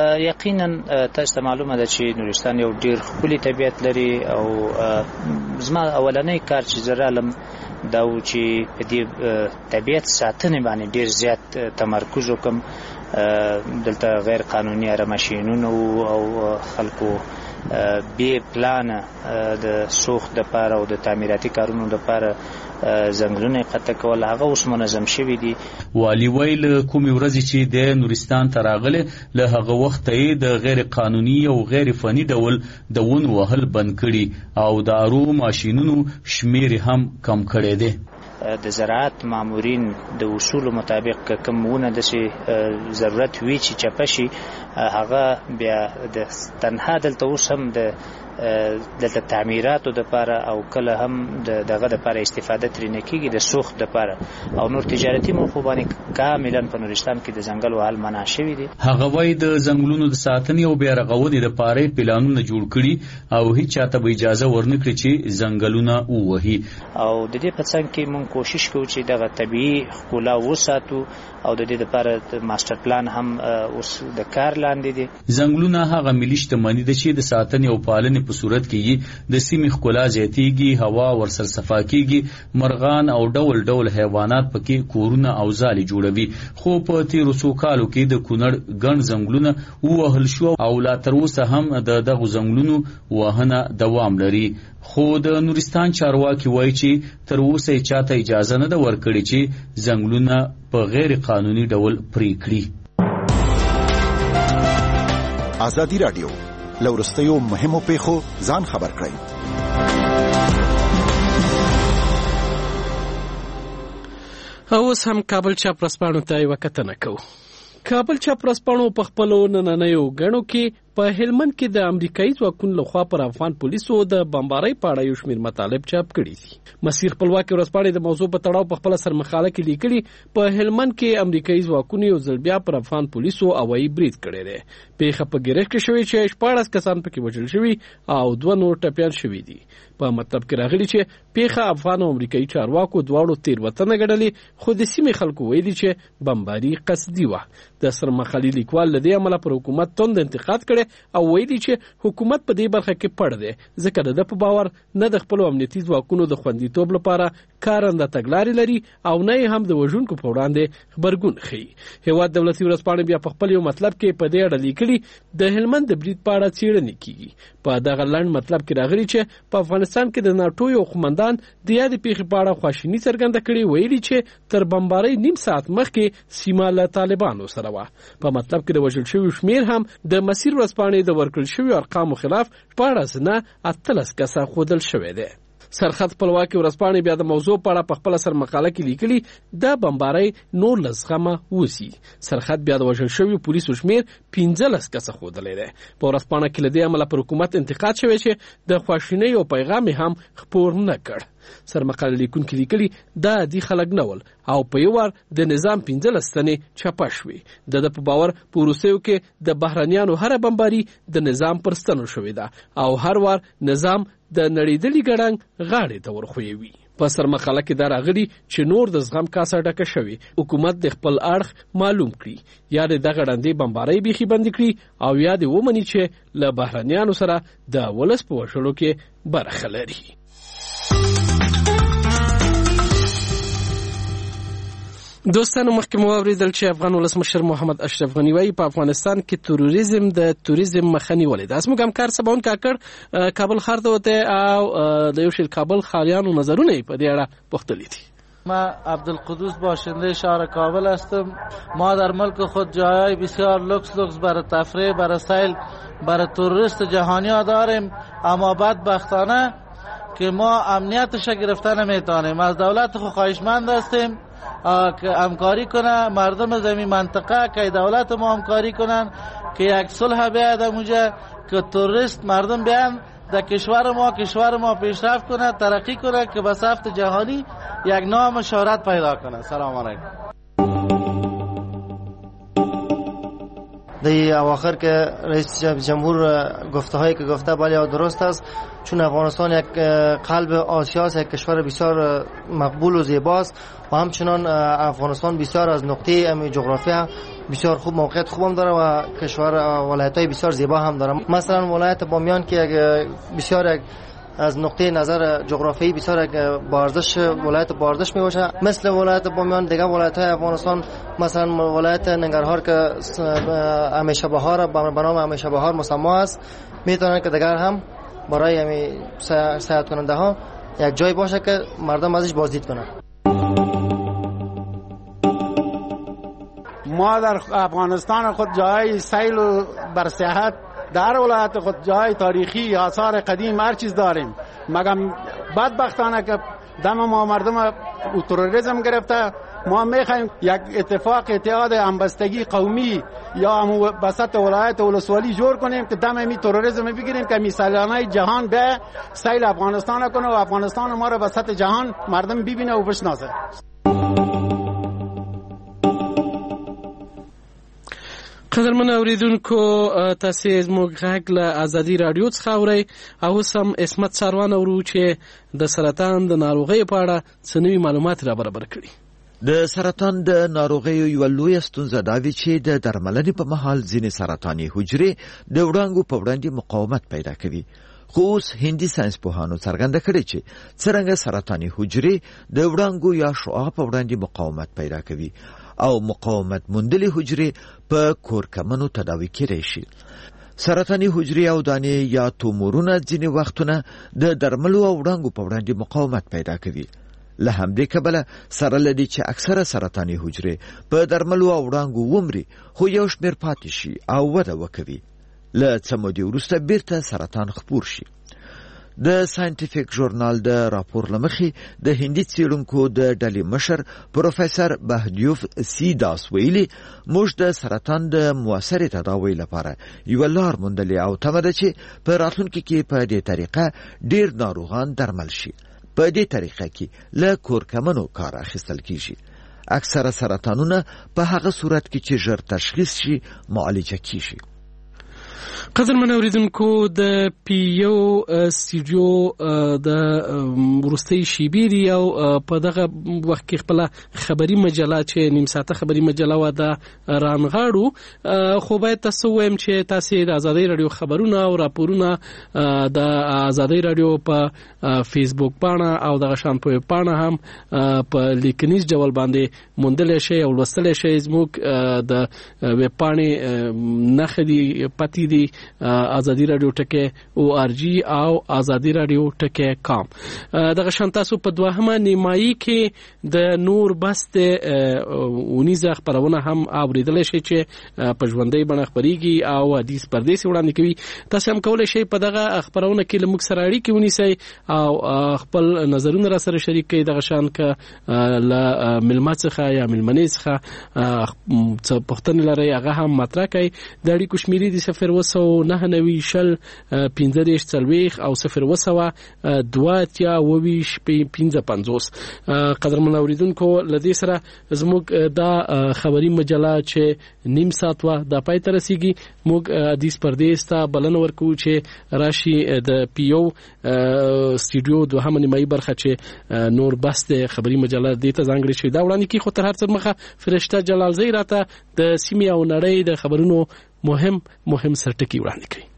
یقینا تاسو ته معلومه ده چې نورستان یو ډیر ښکلی طبیعت لري او زما اولنی کار چې زه رالم دا و چې په دې طبیعت ساتنې باندې ډیر زیات تمرکز وکم. دلته غیر قانوني ماشینونه او خلکو بې پلانه د سوخت د پاره او د تعمیراتي کارونو د پاره ځنګلونه قطع کول هغه اوس منظم شوي دي. والی ویل کومې ورځې چې د نورستان ته راغله له هغه وخت یې د غیر قانوني او غیر فني ډول د ونو وهل بند کړي او د ارو ماشینونو شمیر هم کم کړی دی. د زراعت مامورین د اصول مطابق کوم ونه د ضرورت وی چې چپشي هغه بیا د تنها دلته اوس هم د د تعمیراتو د لپاره او کله هم دغه د لپاره استفاده ترې نه کیږي د سوخت د لپاره او نور تجارتي موخو باندې کاملا په نورستان کې د ځنګل وهل منع شوی دي. هغه وایي د ځنګلونو د ساتنې او بیا رغونې لپاره پلانونه جوړ کړي او هیڅ چاته به اجازه ورنکړي چې ځنګلونه ووهي او د دې په څنګ کې مونږ کوشش کوو چې دغه طبيعي ښکلا وساتو او د دې لپاره ماستر پلان هم اوس د کار لاندې دي. ځنګلونه هغه ملي شتمني ده چې د ساتنې او پالنې په صورت کې د سیمې ښکلا زیاتېږي، هوا ورسره صفا کېږي، مرغان او ډول ډول حیوانات پکې کورونه او ځالې جوړوي. خو په تیرو څو کالو کې د کونړ ګڼ ځنګلونه ووهل شو او لا تر اوسه هم د دغو ځنګلونو وهنه دوام لري. خو د نورستان چارواکي وایي چې تر اوسه یې چاته اجازه نه ده ورکړې چې ځنګلونه په غیر قانوني ډول پرې کړي. ازادي راډیو له وروستیو مهمو پیښو ځان خبر کړئ. اوس هم کابل چاپرسپانو ته یوه کتنه کوو. کابل چاپرسپانو په خپلو نننیو ګڼو کې په هلمند کې د امریکایي ځواکونو لخوا پر افغان پولیسو د بمبارۍ په اړه یو شمېر مطالب چاپ کړي دي. مسیر خپلواکي ورځپاڼې د موضوع په تړاو په خپل سرمقاله کې لیکلي په هلمند کې امریکایي ځواکونو یو ځل بیا پر افغان پولیسو هوایي برید کړی دی. پیښه په ګریخ کې شوې چې شپاړس کسان پکې وژل شوي او دوه نور ټپیان شوي دي. په مطلب کې راغلي چې پیښه افغان او امریکایي چارواکو دواړو تېروتنه ګڼلې، خو د سیمې خلکو ویلي چې بمباري قصدي وه. د سرمقالې لیکوال له دې امله پر حکومت توند انتقاد کړی او ویلي چې حکومت په دې برخه کې پړ دی، ځکه د ده په باور نه د خپلو امنیتي ځواکونو د خوندیتوب لپاره کارنده تګلارې لري او نه یې هم د وژونکو په وړاندې غبرګون ښیي. هېواد دولتي ورځپاڼې بیا په خپل یو مطلب کې په دې اړه لیکلي د هلمند د برید په اړه څېړنې کیږي. په دغه لنډ مطلب کې راغلي چې په افغانستان کې د ناټو یو قومندان د یادې پیښې په اړه خواشیني څرګنده کړې، ویلي چې تر بمبارۍ نیم ساعت مخکې سیمه له طالبانو سره وه. په مطلب کې د وژل شویو شمېر هم د مسیر ورځپاڼې د ورکړل شویو ارقامو خلاف شپاړس نه اتلس کسه ښودل شوی دی. سرحد خپلواکي ورځپاڼې بیا د موضوع په اړه په خپله سرمقاله کې لیکلي د بمبارۍ نولس زغمه وسي. سرحد بیا د وژل شویو پولیسو شمېر پنځلس کسه ښودلی دی. په ورځپاڼه کې له دې امله پر حکومت انتقاد شوی چې د خواشینۍ یو پیغام یې هم خپور نه کړ. سرمقاله لیکونکي لیکلي دا عادي خلک نه ول او په یو وار د نظام پنځلس ستنې چاپه شوې. د ده په باور په وروستیو کې د بهرنیانو هره بمباري د نظام پر ستنو شوې ده او هر وار نظام د نړېدلي ګړنګ غاړې ته ورخویوي. په سرمقاله کې دا راغلي چې نور د زغم کاسه ډکه شوې، حکومت د خپل اړخ معلوم کړي، یا د دغه ړندې بمبارۍ بیخي بندي کړي او یا د ومني چې له بهرنیانو سره د ولس په وژلو کې برخه لري. دوستانو مخکې مو واورېدل چې افغان ولسمشر محمد اشرف غني وایي په افغانستان کې تروریزم د توریزم مخه نیولې ده. زموږ همکار سباون کاکړ کابل ښار ته وتی او د یو شمېر کابل ښاریانو نظرونه یې په دې اړه پوښتلي دي. ما عبدالقدوس باشنده شهر کابل هستم. ما در ملک خود جایهای بسیار لوکس لوکس برای تفریح، برای سیل، برای توریست جهانی ها داریم، اما بدبختانه که ما امنیتش گرفته نمیتونیم. از دولت خود خواهشمند هستیم که همکاری کنه، مردم زمین منطقه که دولت ما همکاری کنن که یک صلح بیاید اونجا که توریست مردم بیان در کشور ما کشور ما پیشرفت کنه، ترقی کنه که به سطح جهانی یک نام شهرت پیدا کنه. سلام علیکم. در اواخر که رئیس جمهور گفته هایی که گفته بله درست است، چون افغانستان یک قلب آسیا است، یک کشور بسیار مقبول و زیباست و همچنان افغانستان بسیار از نقطه جغرافیا بسیار خوب موقعیت خوب هم داره و کشور ولایت‌های بسیار زیبا هم داره. مثلا ولایت بامیان که بسیار یک از نقطه نظر جغرافیایی بسیار یک بارزش ولایت بارزش می باشه، مثل ولایت بامیان دیگه ولایت‌های افغانستان، مثلا ولایت ننگرهار که همیشه بهار به نام همیشه بهار مسمی است، میتونن که دیگر هم برای همین سیاحت کننده ها یک جای باشه که مردم ازش بازدید کنن. ما در افغانستان خود جای سیل و بر سیاحت در ولایت خود جای تاریخی آثار قدیم هر چیز داریم، مگر بدبختانه که دم ما مردم تروریسم گرفته. ما میخوایم یک اتفاق اتحاد همبستگی قومی یا هم بسط ولایت ولسوالی جور کنیم که دم می تروریسم بگیریم که میسالانه جهان به سیل افغانستان کنه و افغانستان ما را بسط جهان مردم ببینه و بشناسه. قدرمن اوریدونکو، تاسو زموږ غږ له ازادي رادیو څخه اورئ او سم اسمت سروان اورو چې د سرطان د ناروغۍ په اړه څه نوي معلومات را برابر کړي. د سرطان د ناروغیو یو لویه ستونزه دا وي چې د درملنې په مهال ځینې سرطاني حجرې د وړانګو په وړاندې مقاومت پیدا کوي. خو اوس هندي ساینسپوهانو څرګنده کړې چې څرنګه سرطاني حجرې د وړانګو یا شعاع په وړاندې مقاومت پیدا کوي او مقاومت موندلې حجرې په کورکمنو تداوي کېدای شي. سرطاني حجرې او دانې یا تومورونه ځینې وختونه د درملو او وړانګو په وړاندې مقاومت پیدا کوي. له همدې کبله سره له دې چې اکثره سرطاني حجرې په درملو او وړانګو ومري، خو یو شمېر پاتې شي او وده وکوي. له څه مودې وروسته بیرته سرطان خپور شي. د ساينټیفیک ژورنال د راپور لمخې د هندي څېړونکو د ډلې مشر پروفیسور بهدیوف سی داس ویلي موږ د سرطان د موثرې تداوی لپاره یو لار موندلې او تمه ده چې په راتلونکي کې په دې طریقه ډیر ناروغان درمل شي. په دې طریقه کې له کورکمنو کار اخیستل کیږي. اکثره سرطانونه په هغه صورت کې چې ژر تشخیص شي معالجه کیږي. قدرمن اوریدونکو د پیو سټوډیو د ورستۍ شیبيري او په دغه وخت کې خپل خبري مجله چې نیم ساعته خبري مجله و د رانغاړو خو باید تاسو وایم چې تاسو د ازادي رادیو خبرونه او راپورونه د ازادي رادیو په فیسبوک پاڼه او د غشان په پاڼه هم په لیکنیز ډول باندې موندل شي او لوستل شي زموږ د ویب پاڼې نخدي پتی دی ازادي رادیو ټکه او ار جی او ازادي رادیو ټکه کام. دغه شان تاسو په دوهمه نیمایي کې د نور بست اونیزه خبرونه هم اوریدل شي چې په ژوندۍ بڼه خبريږي او حدیث پردیس وړاندې کوي. تاسو هم کولای شئ په دغه خبرونه کې لمک سره اړیکه ونیسئ او خپل نظرونه را سره شریک کړئ. دغه شان ک ل ملمڅخه یا ملمنیڅخه څه پښتنه لري هغه هم مطرح کړئ. د اړیکو شمیرې د صفر وسو نه نوي شل پنځه دیش څلويخ او صفر وسو دواتیا وویش پنځه پنځوس. قدرمن اوریدونکو لدې سره زموږ دا خبري مجله چې نیم ساعت وا د پای تر رسیدي موږ حدیث پردیس ته بلنه ورکو چې راشي د پیو سټوډیو دوه نیمایي برخه چې نور بس د خبري مجله د ته ځانګړي شي. دا وړاندې کې خو تر هر څه مخه فرشته جلال زئی راته د سیمې او نړۍ د خبرونو مهم مهم سرټکی وړاندې کړي.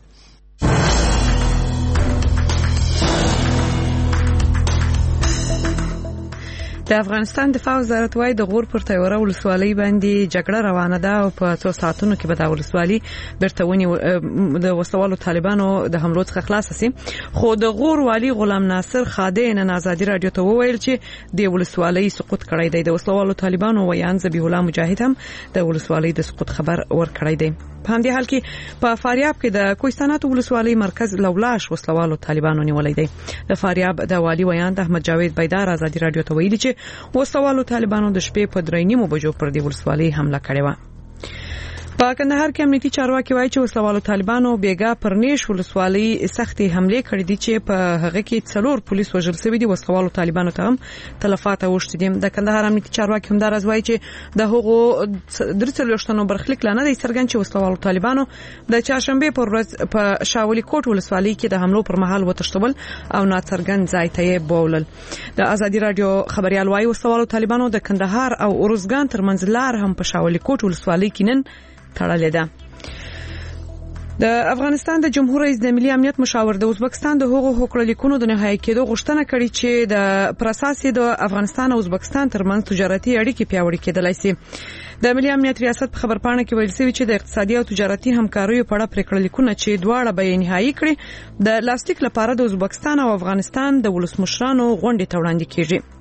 د افغانستان دفاع وزارت وايي د غور پر تیوره ولسوالۍ باندې جګړه روانه ده او په څو ساعتونو کې به د ولسوالۍ برتونی د وسوالو طالبانو د حملو څخه خلاص شي. خو د غور والی غلام ناصر خادین آزادي رادیو ته وویل چې د ولسوالۍ سقوط کړی دی. د وسوالو طالبانو ویان ذبیح الله مجاهد هم د ولسوالۍ د سقوط خبر ورکړی دی. په همدې حال کې په فاریاب کې د کوهستانات ولسوالۍ مرکز لولاش وسوالو طالبانو نیولې دی. د فاریاب د والی ویان د احمد جاوید بیدار آزادي رادیو ته ویلي چې وسوالو طالبانو د شپې په درې نیمو بجو پر دی ولسوالۍ حمله کړې و. په کندهار کې امنیتي چارواکي وایي چې وسوالو طالبانو بیګا پرنیش ولسوالۍ سختي حمله کړې دي چې په هغه کې څلور پولیس وژل شوي دي. وسوالو طالبانو ته هم تلفات اوښتي دي. د کندهار امنیتي چارواکي هم دا راز وایي چې د هغو درڅلوشتنو برخلیک لانه دی څرګند چې وسوالو طالبانو د چهارشنبه پر ورځ په شاولي کوټ ولسوالۍ کې د حملو پر مهال وتښتول او ناڅرګند ځای ته بولل. د ازادي رادیو خبريال وایي وسوالو طالبانو د کندهار او اورزګان ترمنځ لار هم په شاولي کوټ ولسوالۍ کې نن تړلې ده. د افغانستان د جمهور رئیس د ملي امنیت مشاور د ازبکستان د حقوقو حقوقلیکونو د نهایی کېدو غوښتنه کړې چې د پراساسي د افغانستان او ازبکستان ترمنځ تجارتي اړیکې پیاوړې کېدلای شي. د ملي امنیت ریاست په خبرپاڼه کې ویل شوی چې د اقتصادي او تجارتي همکاریو په اړه پریکړه لیکونه چې دواړه به نهایی کړي د لاستیک لپاره د ازبکستان او افغانستان د ولسمشرانو غونډې ته وړاندې کیږي.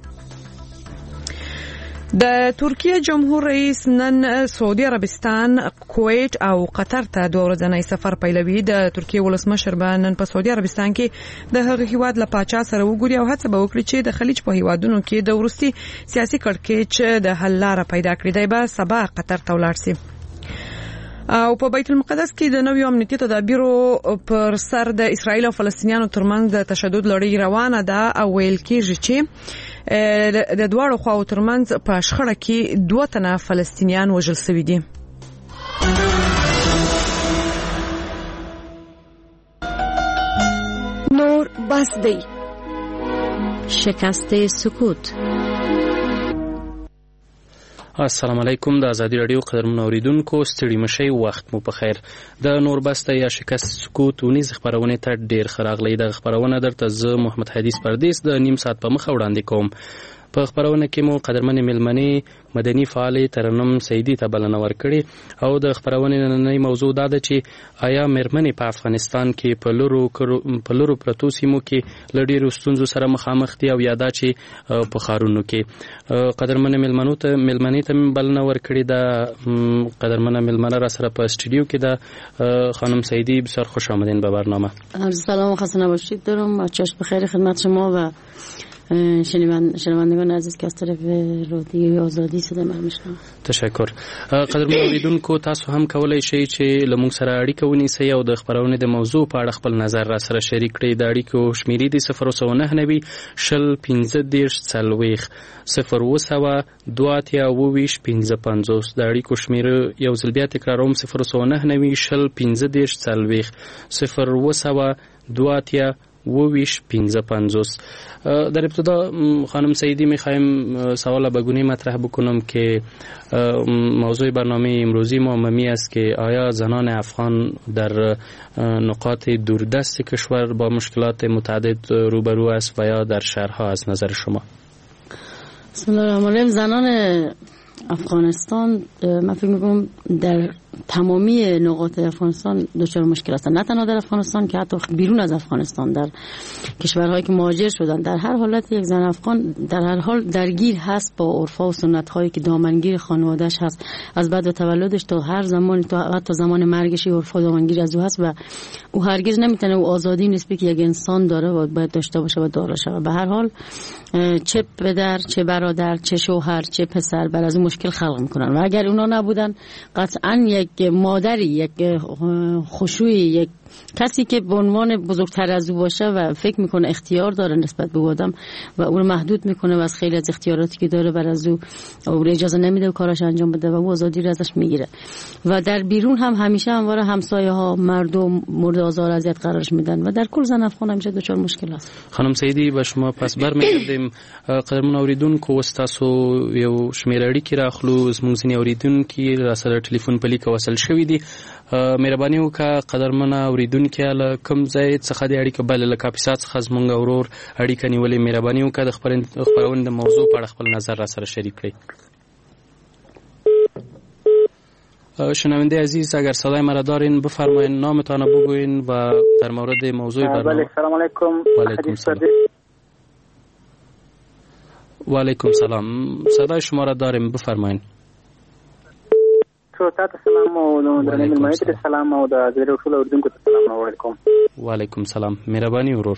د ترکیه جمهور رئیس نن سعودي عربستان، کویت او قطر ته دوه ورځنی سفر پیلوي. د ترکیه ولسمشر به نن په سعودي عربستان کې د هغه هیواد له پاچا سره وګوري او هڅه به وکړي چې د خلیج په هیوادونو کې د ورستي سیاسي کړکېچ د حل لاره پیدا کړي. دی به سبا قطر ته ولاړ شي. او په بیت المقدس کې د نویو امنیتي تدابیرو پر سر د اسرایل او فلسطینیانو ترمنځ د تشدد لړۍ روانه ده او ویل کېږي چې د دواړو خواو ترمنځ په شخړه کې دوه تنه فلسطینیان وژل شوي دي. نور بس دی شکست سکوت. السلام علیکم. د ازادي رادیو قدرمن اوریدونکو ستړي مشي وخت مو په خیر. د نور بسته یا شکست سکوت ونیز خبرونه ته ډیر خراغلی. د خبرونه درته زه محمد حدیث پردیس د نیم ساعت په مخ وړاندې کوم. په خبرونه کې مو قدرمن ملمنې مدني فعال ترنم سیدی ته بلنه ورکړي او د خبرونه نننۍ موضوع دا ده چې آیا مېرمنې په افغانستان کې په لورو په لورو پرتو سیمو کې لړ ډېرو ستونزو سره مخامخ دي او یا دا چې په ښارونو کې قدرمن ملمنو ته ملمنې ته بلنه ورکړي. دا قدرمن ملمنه را سره په استودیو کې ده خانم سیدی. بسیار خوش آمدین به برنامه. سلام و خسته نباشید دارم. چشم بخیر خدمت شما و شنوندگان عزیز که از طرف رادیوی آزادی صدا من میشنوم. تشکر. قدرمن اوریدونکو تاسو هم کولای شئ چې لمونږ سره اړیکه ونیسئ او د خبرونه د موضوع په اړه خپل نظر را سره شریک کړئ. د اړیکو شمیرې دي صفر سوه نهه نوي شل پنځه دېرش څلوېښت صفر اووه سوه دوه اتیا اووه ویشت پنځه پنځوس. د اړیکو شمیره یو ځل بیا تکراروم صفر سوه نهه نوي شل پنځه دېرش څلوېښت صفر اووه سوه دوه اتیا وویش پنځه پنځوس. در ابتدا خانم سیدی میخوایم سوال بگونه مطرح بکنم که موضوع برنامه امروزی ما ممی است که آیا زنان افغان در نقاط دوردست کشور با مشکلات متعدد روبرو است و یا در شهرها از نظر شما؟ بسم الله الرحمن الرحیم. زنان افغانستان من فکر میکنم در تمامی نقاط افغانستان دچار مشکل هستند، نه تنها در افغانستان که حتی بیرون از افغانستان در کشورهایی که مهاجر شدن. در هر حالت یک زن افغان در هر حال درگیر هست با عرفا و سنت هایی که دامنگیر خانواده‌اش هست از بعد تولدش تا هر زمان تا حتی زمان مرگش عرفا دامنگیر از او هست و او هرگز نمیتونه او آزادی نسبی که یک انسان داره و باید داشته باشه و داره شود. به هر حال چه پدر چه برادر چه شوهر چه پسر بر از اون مشکل خلق میکنن و اگر اونا نبودن قطعا یک مادری، یک خشوعی، یک کسی که به عنوان بزرگتر از او باشه و فکر میکنه اختیار داره نسبت به آدم و اون محدود میکنه و از خیلی از اختیاراتی که داره بر از او او اجازه نمیده و کاراش انجام بده و او آزادی رو ازش میگیره. و در بیرون هم همیشه همواره همسایه ها مردم مورد آزار اذیت قرارش میدن و در کل زن افغان همیشه دچار مشکل است. خانم سیدی به شما پس برمیگردیم. قدرمن اوریدونکو وستاسو یو شمیر اړیکې راخلو زموږ ځینې اوریدونکي را سره ټلیفون په لیک وصل شوي دي. مهرباني وکړه قدرمن اوریدونکي له کوم ځای څخه د اړیکه بل له کاپیسا څخه زموږ اورور اړیکه نیولې. مهرباني وکړه د خبرونه د موضوع په اړه خپل نظر را سره شریک کړئ. شنونده عزیز اگر صدای مرا دارین بفرمایید نامتان بگوین و در مورد موضوع برنامه. بله سلام علیکم. و علیکم سلام. و علیکم سلام. صدای شما را داریم بفرمایید. تو تاسو سلام او د ملمنې ته سلام او د زیرو ټول اوردونکو ته سلام علیکم. و علیکم سلام. مهرباني ورور.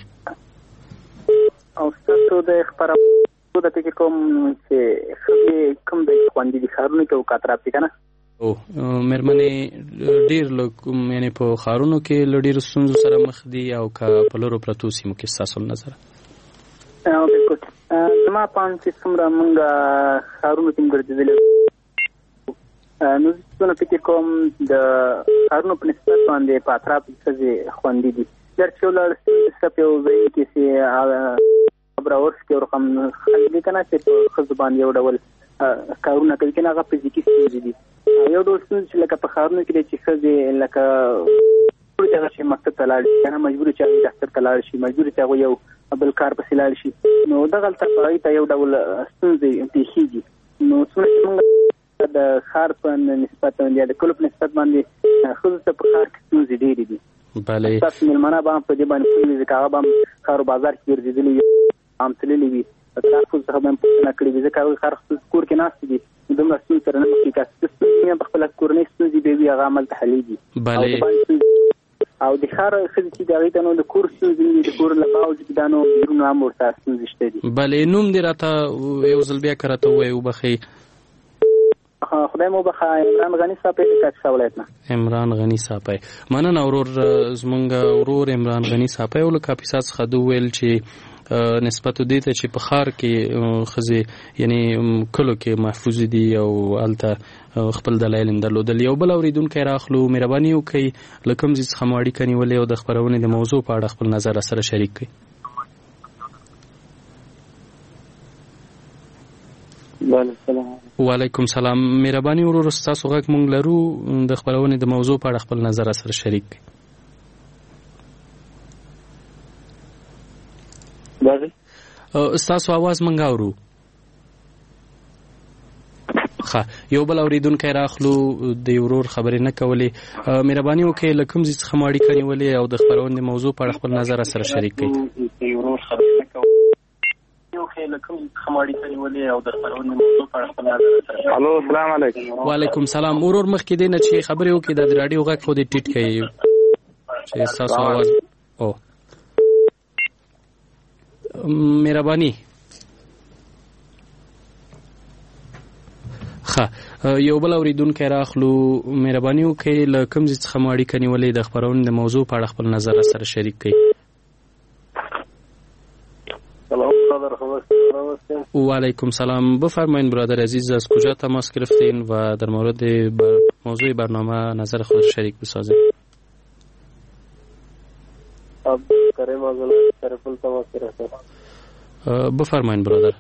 او تاسو د خبرو د فکر کوم چې خو کوم د خوندې دي خارونه کې او کاتره پکنه او مېرمنې ډېر لکه یعنی په خارونو کې لډیر ستونزو سره مخ دي او کا په لورو پرتو سیمو کې تاسو نظر. او بالکل زما پام چې څومره مونږه خارونو کې ګرځېدل نو څنګه فکر کوم د خارونو په نسبت باندې په اطراف کې خوندې دي. در چې ولر څه په وایي کې چې خبر اورس کې رقم خلک کنه چې په زبان یو ډول کارونه کوي کنه هغه فزیکی ستونزې دي. یو ډول ستونزې چې لکه په خارونو کې چې خزه لکه ټول چې مکتب ته لاړ شي کنه مجبور چې ډاکټر ته لاړ شي مجبور چې یو بل کار په سلاړ شي نو دغه تلپای ته یو ډول ستونزې پیښیږي. نو څنګه د خار په نسبت باندې د کلوب نسبت باندې خو څه په خار کې ستونزې ډېرې دي. بله تاسو ملمنه به په دې باندې چې هغه به خارو بازار کې ګرځېدلې عام تللې وي تاسو څه هم په نکړې وي ځکه خار کور کې ناست دي دومره ستونزې سره نه کې کاست ستونزې په خپل کورنۍ ستونزې به وي هغه عمل ته حلېږي. بله او د خار خځې چې دغه ته نو د کور ستونزې د کور له باوجود دا نو بیرون هم ورته ستونزې شته دي. بله نوم دې راته یو ځل بیا کراته وایي وبخئ. خدای مو بخا عمران غنی صاحب کاڅ ولایت نه. عمران غنی صاحب مننه اورور زمونږ اورور عمران غنی صاحب ول کاپیسا څخه دوه ویل چې نسبت دې ته چې په خار کې خزه یعنی کلو کې محفوظ دي او الته خپل دلایل درلودل. یو بل اوریدونکو راخلو مهرباني وکړئ لکم زی څخه ماړی کني ولې او د خبرونه د موضوع په اړه خپل نظر سره شریک کړئ. وعلیکم سلام. مهرباني ورور تاسو غږ مونږ لرو د خبرونه د موضوع په اړه خپل نظر سره شریک کړئ. بله تاسو आवाज مونږ اورو. ښه یو بل اوریدونکی راخلو د ورور خبرې نه کولې مهرباني وکړئ له کوم ځای څخه مو اړیکه نیولې او د خپرونې موضوع په اړه خپل نظر سره شریک کړئ. الو السلام علیکم. وعلیکم السلام. ورور مخکې دی نه چې خبرې وکړي د رادیو غږ خو دې ټیټ کړئ چې تاسو आवाज او مهرباني. ښه یو بل اوریدونکی راخلو مهرباني وکړئ له کوم ځای څخه مو اړیکه نیولې د خپرونې د موضوع په اړه خپل نظر سره شریک کړئ. و علیکم سلام. بفرمایید برادر عزیز از کجا تماس گرفتین و در مورد موضوع برنامه نظر خود شریک بسازید. کریم از شرفل تماس گرفتم. بفرمایید برادر.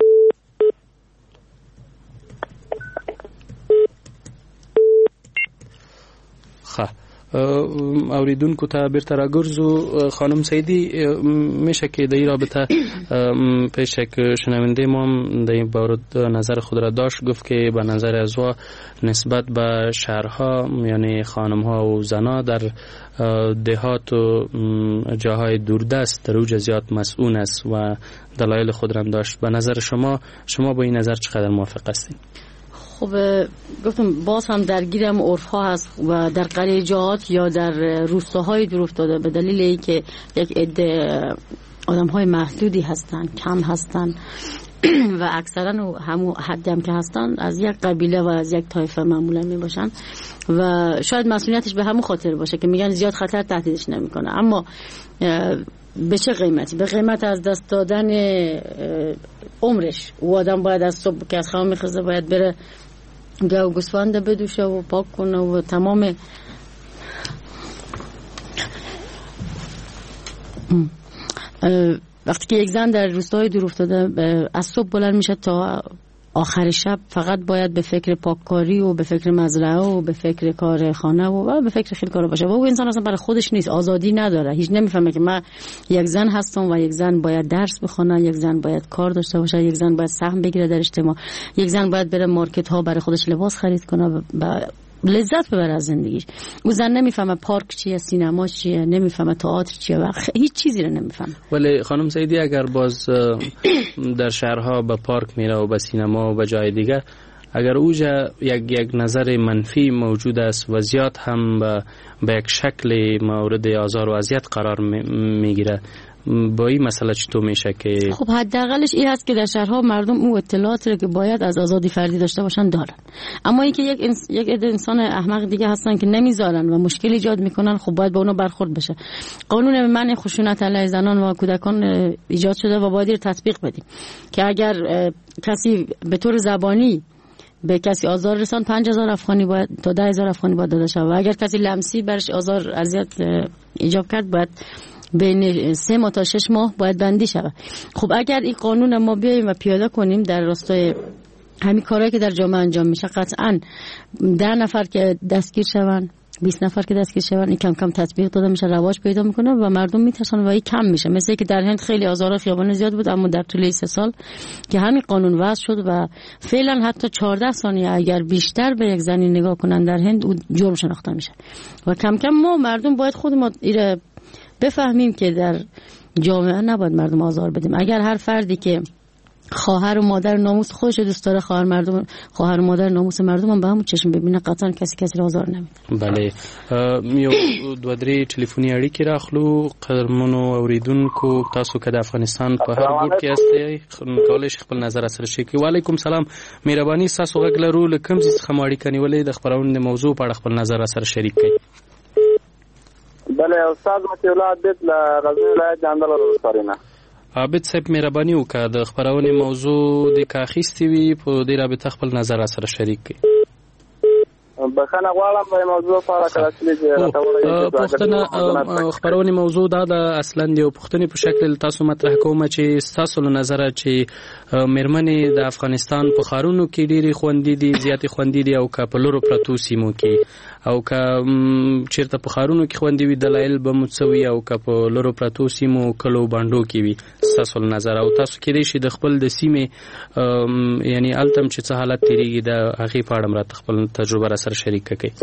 خب اوریدونکو ته بیرته راګرځو. خانم سیدی میشه که در این رابطه پیش که شنونده ما هم در این بارد نظر خود را داشت، گفت که به نظر ازوا نسبت به شهرها یعنی خانمها و زنها در دهات و جاهای دوردست در اوج زیاد مسئول است و دلایل خود را هم داشت. به نظر شما شما با این نظر چقدر موافق هستید؟ خب گفتم باز هم درگیرم عرف ها هست و در قریه جهات یا در روستاهای دور افتاده به دلیل اینکه یک عده آدم های محدودی هستن، کم هستن و اکثرا همو حدی هم که هستن از یک قبیله و از یک طایفه معمولا می باشن و شاید مسئولیتش به همون خاطر باشه که میگن زیاد خطر تهدیدش نمیکنه. اما به چه قیمتی؟ به قیمت از دست دادن عمرش. و آدم باید از صبح که از خواب میخزه باید بره گاو گوسفند بدوشه و پاک کنه و تمام وقتی که یک زن در روستای دور افتاده از صبح بلند میشه تا آخر شب فقط باید به فکر پاککاری و به فکر مزرعه و به فکر کار خانه و به فکر خیلی کارا باشه و او انسان اصلا برای خودش نیست، آزادی نداره، هیچ نمیفهمه که من یک زن هستم و یک زن باید درس بخونه، یک زن باید کار داشته باشه، یک زن باید سهم بگیره در اجتماع، یک زن باید بره مارکت ها برای خودش لباس خرید کنه و لذت ببره از زندگیش. او زن نمیفهمه پارک چیه، سینما چیه، نمیفهمه تئاتر چیه و خ... هیچ چیزی رو نمیفهمه. ولی خانم سیدی اگر باز در شهرها به پارک میره و به سینما و به جای دیگر، اگر اوجا یک یک نظر منفی موجود است و زیاد هم به, به یک شکل مورد آزار و اذیت قرار میگیره، با این مسئله چطور میشه که خب حداقلش این هست که در شهرها مردم اون اطلاعاتی رو که باید از آزادی فردی داشته باشن دارن، اما اینکه یک انس... یک عده انسان احمق دیگه هستن که نمیذارن و مشکل ایجاد میکنن، خب باید با اونا برخورد بشه. قانون منع خشونت علیه زنان و کودکان ایجاد شده و باید تطبیق بدیم که اگر کسی به طور زبانی به کسی آزار رساند پنج هزار افغانی باید تا ده هزار افغانی باید داده شود و اگر کسی لمسی برش آزار اذیت ایجاد کرد باید بین سه ماه تا شش ماه باید بندی شود. خب اگر این قانون ما بیاییم و پیاده کنیم در راستای همین کارهایی که در جامعه انجام میشه، قطعاً ده نفر که دستگیر شون، بیست نفر که دستگیر شون، این کم کم تطبیق داده میشه، رواج پیدا میکنه و مردم میترسن و این کم میشه. مثل که در هند خیلی آزار خیابانی زیاد بود، اما در طول سه سال که همین قانون وضع شد و فعلا حتی چهارده ثانیه اگر بیشتر به یک زنی نگاه کنن در هند او جرم شناخته میشه و کم کم ما مردم باید خود ما ایره بفهمیم که در جامعه نباید مردم آزار بدیم. اگر هر فردی که خواهر و مادر ناموس خودش دوست داره، خواهر مردم خواهر و مادر ناموس مردم هم به همون چشم ببینه، قطعا کسی کسی را آزار نمیده. بله یو دوه درې ټلیفوني اړیکې راخلو. قدرمنو اوریدونکو تاسو که د افغانستان په هر ګوټ کې یاستئ کولای شئ خپل نظر سره شریک کړئ. وعلیکم سلام. مهرباني ستاسو غږ لرو، له کوم ځای څخه مو اړیکه نیولې د خپرونې موضوع په اړه خپل نظر سره شریک کړئ. بله استاد متی الله عبد له غزنی ولایت جاندل ورسره نه عابد صاحب مهرباني وکړه د خبرونې موضوع د کاخیستې وي په دې رابطه خپل نظر سره شریک کړئ. بخښنه غواړم په موضوع په اړه کله چې پوښتنه خبرونې موضوع دا د اصلا د پوښتنې په شکل تاسو مطرح کوم چې تاسو له نظره چې مېرمنې د افغانستان په ښارونو کې ډېرې خوندې دي، زیاتې خوندې دي او که په لرو پرتو سیمو کې او که چیرته په ښارونو کې خوندې وي دلایل به مو څه وي او که په لرو پرتو سیمو کلو بانډو کې وي، تاسو نظر او تاسو کې دې شي د خپل د سیمې یعنی التم چې څه حالت تیریږي د هغه په اړه مرته خپل تجربه را سره شریک کړئ.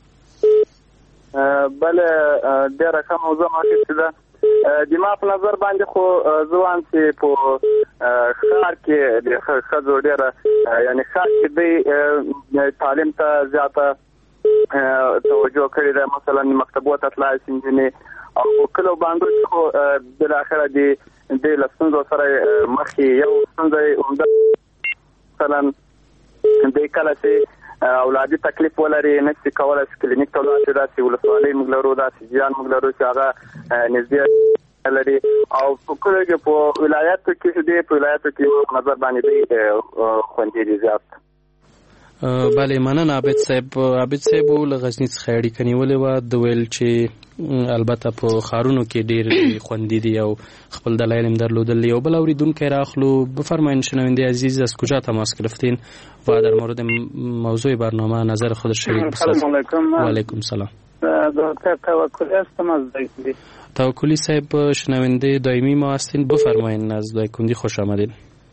بله ډیره ښه موضوع ماته ده. د ما په نظر باندې خو ځوان چې په ښار کې د ښځو ډیره یعنی ښار کې د تعلیم ته زیاته توجه کړې ده، مثلا مکتبو ته تلای شي نجونې او کله باندې خو بل اخره د د لسنځو سره مخې یو څنګه عمده مثلا د کله چې اولادي تکلیف ولري نشي کولای چې کلینیک ته لاړ شي، داسې ولسوالۍ موږ لرو، داسې جان موږ لرو چې هغه نږدې لري او په کله کې په ولایتو کې دې په ولایتو کې نظر باندې دې خوندې دي زیات. بله مننه عابد صاحب. عابد صاحب له غزنی څخه اړیکه نیولې وه د ویل چې البته په ښارونو کې ډېر خوندې دي او خپل دلایل هم درلودل. یو بل اوریدونکی راخلو. بفرمایید شنونده عزیز از کجا تماس گرفتین و در مورد موضوع برنامه نظر خود شریک بسازید. سلام علیکم. و علیکم سلام. دکتر توکلی هستم از دایکندی. توکلی صاحب شنونده دائمی ما هستین، بفرمایید از دایکندی خوش آمدید.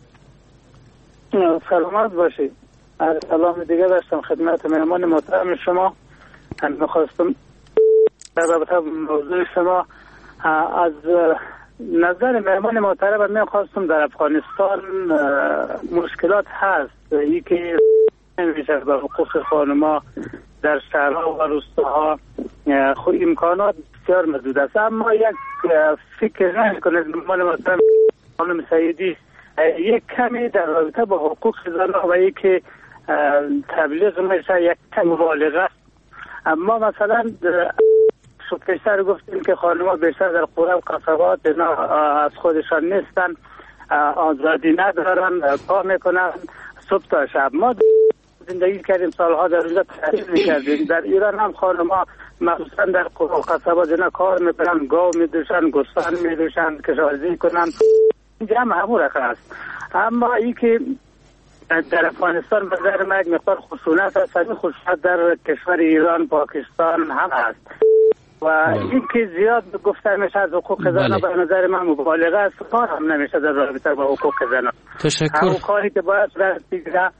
سلامت باشید. سلام دیگه داشتم خدمت مهمان محترم شما. من می‌خواستم در رابطه با موضوع شما از نظر مهمان محترم می‌خواستم در افغانستان مشکلات هست، یکی نمیشه به حقوق خانم‌ها در شهرها و روستاها خود امکانات بسیار محدود است، اما یک فکر نکنید مهمان محترم خانم سیدی یک کمی در رابطه با حقوق زنان و یک تبلیغ میشه یک کم مبالغه است. اما مثلا شد پیشتر گفتیم که خانم‌ها بیشتر در قرى و قصبات اینا از خودشان نیستن، آزادی ندارن، کار میکنن صبح تا شب. ما زندگی کردیم سالها در اونجا تحصیل میکردیم. در ایران هم خانم‌ها مخصوصا در قرى و قصبات اینا کار میکنن، گاو میدوشن، گوسفند میدوشن، کشاورزی کنن، اینجا هم همون رقم است. اما ای که در افغانستان به نظر من یک مقدار خشونت است، همین خشونت در کشور ایران، پاکستان هم هست و این که زیاد گفته میشه از حقوق زنان به نظر من مبالغه است، کار هم نمیشه در رابطه با حقوق زنان. تشکر. همون کاری که باید بگیره.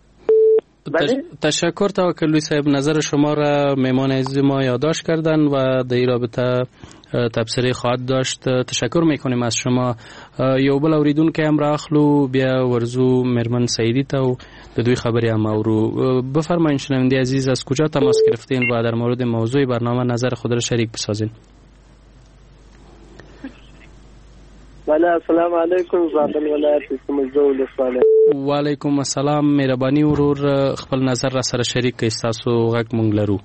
تشکر توکلی صاحب، نظر شما را مهمان عزیز ما یادداشت کردن و در این رابطه تبصره خواهد داشت. تشکر میکنیم از شما. یو بل اوریدونکو هم راخلو، بیا ورزو مرمن سعیدی ته او د دوی خبرې هم اورو. بفرمایید شنونده عزیز از کجا تماس گرفتین و در مورد موضوع برنامه نظر خود را شریک بسازین. بله السلام علیکم. زابل ولایت سمزول صالح. و علیکم السلام. مهرباني ورور خپل نظر را سره شریک کړئ، تاسو غږ مونږ لرو.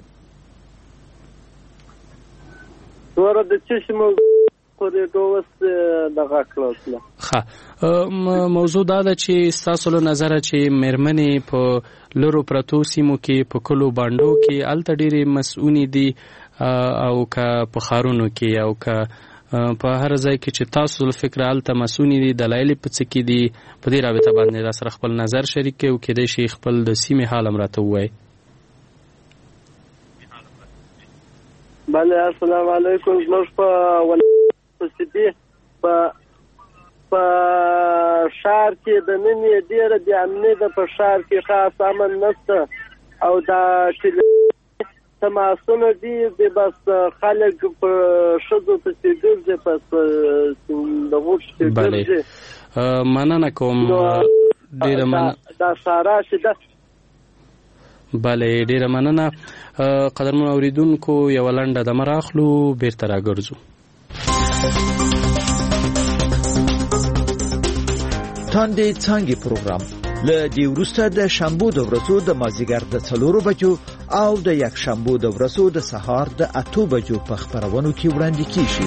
ورته د چشم پورې دوس دغه کړل. ښه موضوع دا ده چې تاسو له نظر چې مېرمنې په لورو پرتو سیمو کې په کلو باندو کې الته ډېرې مسؤونې دي او که په ښارونو کې او که په هر ځای کې چې تاسو له فکر الته مسؤونې دي، دلایل په څه کې دي، په دې رابطه باندې را سره خپل نظر شریک کړئ او کېدای شي خپل د سیمې حال هم راته ووایئ. بله السلام علیکم. زموږ په ولایت په په ښار کې د نن ډېره د امنیت په ښار کې خاص امن نشته او دا چې تماسونه دي د بس خلک په شذو په سیدل پس د وښ بله مننه کوم. ډېره مننه. دا سارا شده. بله ډېره مننه. قدرمن اوریدونکو یو لنډه دمه راخلو، بیرته راګرځو. تاندې څانګې پروګرام له دې وروسته د شنبو د ورځو د مازدیګر د څلورو بجو او د یک شنبو د ورځو د سهار د اتو بجو په خپرونو کې وړاندې کیږي.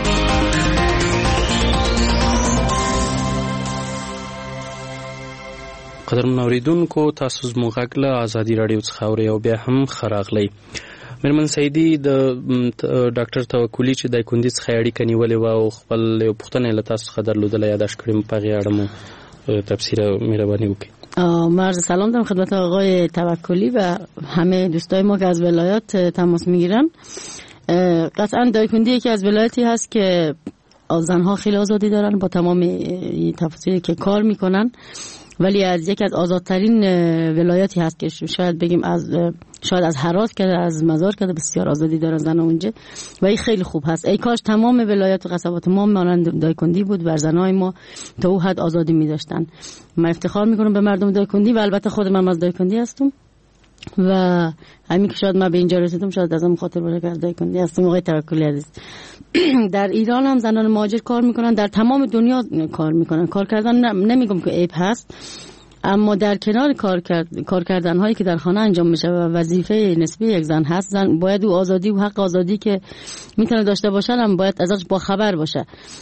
قدرمن اوریدونکو تاسو زموږ غږ له ازادي راډیو څخه اورئ او بیا هم ښه راغلی. میرمن سعیدي د ډاکټر توکلی چې د کندي څخه اړیکه نیولې وه او خپل یو پوښتنه له تاسو څخه درلودله یادداشت کړې مو، په هغې اړه مو تفسیر مهرباني وکړئ. من عرض سلام دارم خدمت آقای توکلی و همه دوستای ما که از ولایات تماس میگیرن. قطعا دایکندی یکی از ولایاتی هست که زنها خیلی آزادی دارن با تمام تفاصیلی که کار میکنن، ولی از یکی از آزادترین ولایاتی هست که شاید بگیم از شاید از هرات کرده، از مزار کرده، بسیار آزادی دارن زنها اونجا و این خیلی خوب هست. ای کاش تمام ولایات و قصبات ما مانند دایکندی بود، بر زنهای ما تا او حد آزادی می داشتن. من افتخار میکنم به مردم دایکندی و البته خود من از دایکندی هستم و همین که شاید من به اینجا رسیدم شاید از هم خاطر باشه که از دایکندی هستم. آقای توکلی عزیز، در ایران هم زنان مهاجر کار میکنن، در تمام دنیا کار میکنن. کار کردن نمیگم که عیب هست، اما در کنار کار کرد کار کردن هایی که در خانه انجام میشه و وظیفه نسبی یک زن هست، زن باید او آزادی و حق آزادی که میتونه داشته باشه هم باید ازش با خبر باشه.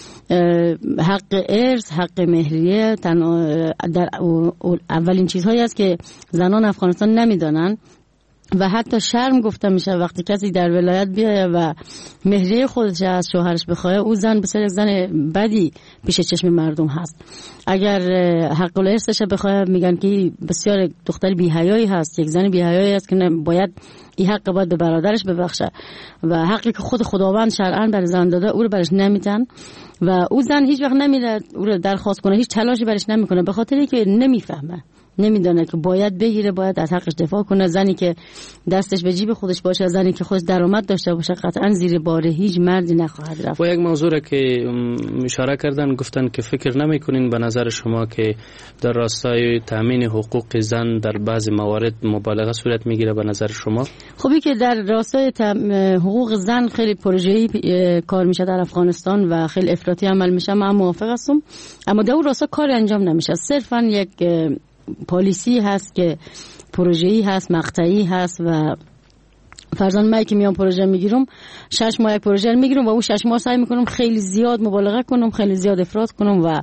حق ارث، حق مهریه در اولین چیزهایی است که زنان افغانستان نمیدانن و حتی شرم گفته میشه وقتی کسی در ولایت بیایه و مهریه خودش از شوهرش بخواه، او زن بسیار یک زن بدی پیش چشم مردم هست. اگر حق الارثش بخواه میگن که بسیار دختر بی‌حیایی هست، یک زن بی‌حیایی است که باید این حق باید به برادرش ببخشه و حقی که خود خداوند شرعاً بر زن داده او رو برش نمیدن و او زن هیچ وقت نمیره او رو درخواست کنه، هیچ تلاشی برش نمیکنه به خاطری که نمیفهمه، نمیدونه که باید بگیره، باید از حقش دفاع کنه. زنی که دستش به جیب خودش باشه، زنی که خودش درآمد داشته باشه، قطعا زیر بار هیچ مردی نخواهد رفت. و یک موضوع که اشاره کردن گفتن که فکر نمیکنین به نظر شما که در راستای تامین حقوق زن در بعضی موارد مبالغه صورت میگیره به نظر شما؟ خوبی که در راستای حقوق زن خیلی پروژه‌ای کار میشه در افغانستان و خیلی افراطی عمل میشه، من موافق هستم، اما در اون راستا کار انجام نمیشه. صرفا یک پالیسی هست که پروژه‌ای هست، مقطعی هست و فرضاً من که میام پروژه میگیرم شش ماه یک پروژه میگیرم و اون شش ماه سعی میکنم خیلی زیاد مبالغه کنم، خیلی زیاد افراط کنم و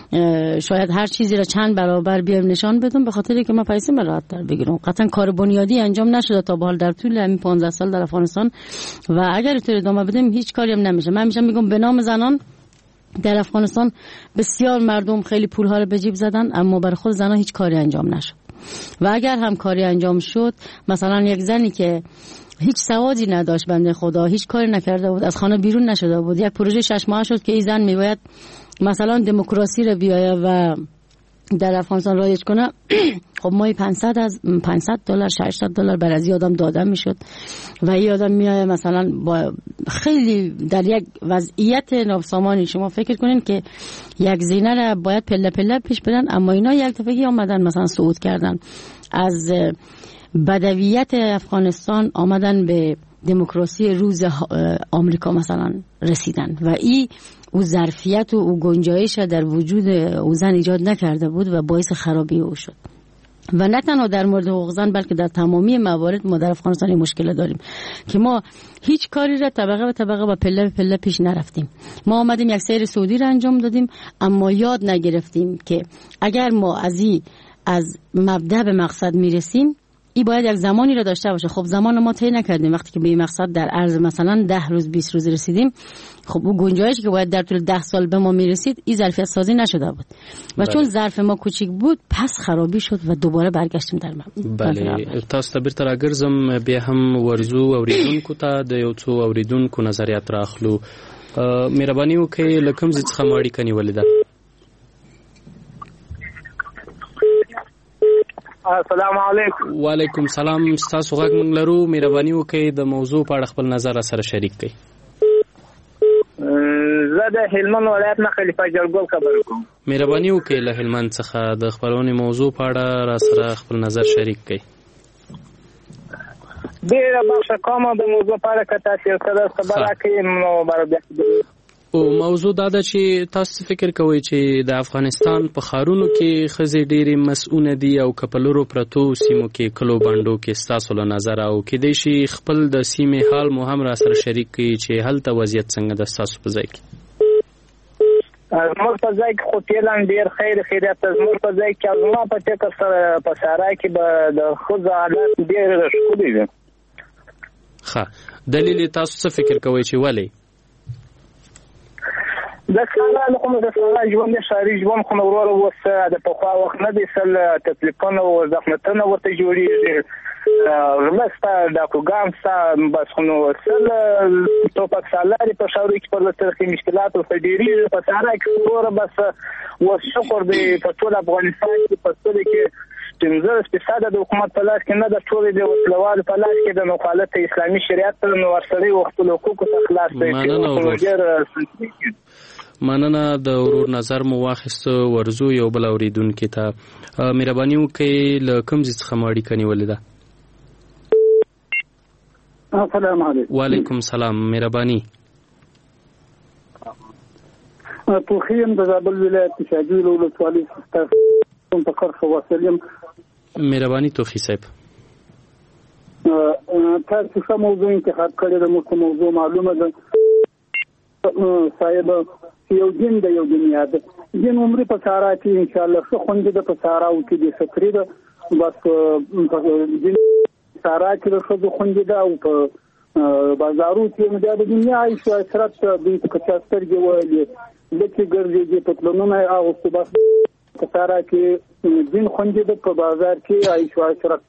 شاید هر چیزی را چند برابر بیام نشان بدم به خاطر اینکه من پیسه راحت تر بگیرم. قطعا کار بنیادی انجام نشده تا به حال در طول همین پانزده سال در افغانستان و اگر اینطور ادامه بدیم هیچ کاری هم نمیشه. من میشم میگم به نام زنان در افغانستان بسیار مردم خیلی پولها رو به جیب زدن اما برای خود زنان هیچ کاری انجام نشد و اگر هم کاری انجام شد، مثلا یک زنی که هیچ سوادی نداشت، بنده خدا هیچ کاری نکرده بود، از خانه بیرون نشده بود، یک پروژه شش ماه شد که این زن میباید مثلا دموکراسی رو بیایه و در افغانستان رایج کنه، خب ماهی پانصد از پانصد دلار ششصد دلار بر از آدم داده میشد و این آدم میایه مثلا با خیلی در یک وضعیت نابسامانی. شما فکر کنین که یک زینه را باید پله پله پیش برن، اما اینا یک دفعه آمدن مثلا صعود کردن از بدویت افغانستان آمدن به دموکراسی روز آمریکا مثلا رسیدن و این او ظرفیت و او گنجایش در وجود او زن ایجاد نکرده بود و باعث خرابی او شد. و نه تنها در مورد حقوق زن بلکه در تمامی موارد ما در افغانستان مشکل داریم که ما هیچ کاری را طبقه به طبقه و پله به پله پیش نرفتیم. ما آمدیم یک سیر سعودی را انجام دادیم اما یاد نگرفتیم که اگر ما از این از مبدأ به مقصد میرسیم این باید یک زمانی را داشته باشه. خب زمان ما طی نکردیم. وقتی که به این مقصد در عرض مثلا ده روز بیست روز رسیدیم، خب اون گنجایشی که باید در طول ده سال به ما میرسید این ظرفیت سازی نشده بود و چون ظرف ما کوچیک بود پس خرابی شد و دوباره برگشتیم در ما. بله، تاسو ته بیرته راګرځم بیا هم ورزو اوریدونکو ته د یو څو اوریدونکو نظریات راخلو. مهرباني وکړئ له کوم ځای څخه مو اړیکه نیولې ده؟ السلام علیکم. وعلیکم سلام. تاسو غږ مونږ لرو، مهرباني وکړئ د موضوع په اړه خپل نظر سره شریک کړئ. زه د هلمند ولایت نه خلیفه جلګل خبرې کوم. مهرباني وکړئ له هلمند څخه د خپلونې موضوع په اړه را سره خپل نظر شریک کړئ. ډېره بخښه کوم د موضوع په اړه که تاسو سره خبره کوئ نو برابر او موضوع دا ده چې تاسو فکر کوئ چې د افغانستان په ښارونو کې ښځې ډېرې مسؤونه دي او که په لرو پرتو سیمو کې کلو بانډو کې ستاسو له نظره او کیدای شي خپل د سیمې حال مو هم را سره شریک کړي چې هلته وضعیت څنګه ده ستاسو په ځای کې؟ زموږ په ځای کې خو فعلا ډېر خیر خیریت ده. زموږ په ځای کې زما په فکر سره په سارا کې به د ښځو حالت ډېر ښکلي دي. ښه، دلیل تاسو څه فکر کوئ چې ولې؟ د سارا له کومه د سارا ژوند د ښاري ژوند خو نو وروره اوس د پخوا وخت نه دی، سل تکلیفونه او زحمتونه ورته جوړېږي غله ستا ډاکوګان ستا بس خو نو سل توپک سالاري په شاوري کې پر لترخي مشکلات او ډېری په سارا کې پوره بس وشکر دی په ټول افغانستان کې په ټول کې پنځه فیصد د حکومت په لاس کې نه د ټول د وسلوال په لاس کې د مخالفت اسلامي شریعت نو ورسره وخت له حقوقو څخه خلاص دی. مننه د ورور نظر مو واخیست. ورزو یو بل اوریدونکو ته مهرباني وکړئ له کوم ځای څخه ماړی کني ولیدا. السلام علیکم. وعلیکم السلام. مهرباني. توخیم د زابل ولایت شاجوی ولسوالۍ څخه کوم فکر خو وسلم. مهرباني توخی صاحب. تاسو کوم موضوع انتخاب کړی د مو موضوع معلومه ده صاحب یو دین د یو دنیا ده دین عمر په سارا کې ان شاء الله څه خوند د په سارا او کې د سفرې ده بس دین سارا کې د څه خوند ده او په بازارو کې د دنیا عيش او شرط د کچاستر کې وایي لکه ګرځي په پلانونه او صبح په سارا کې دین خوند ده په بازار کې عيش او شرط.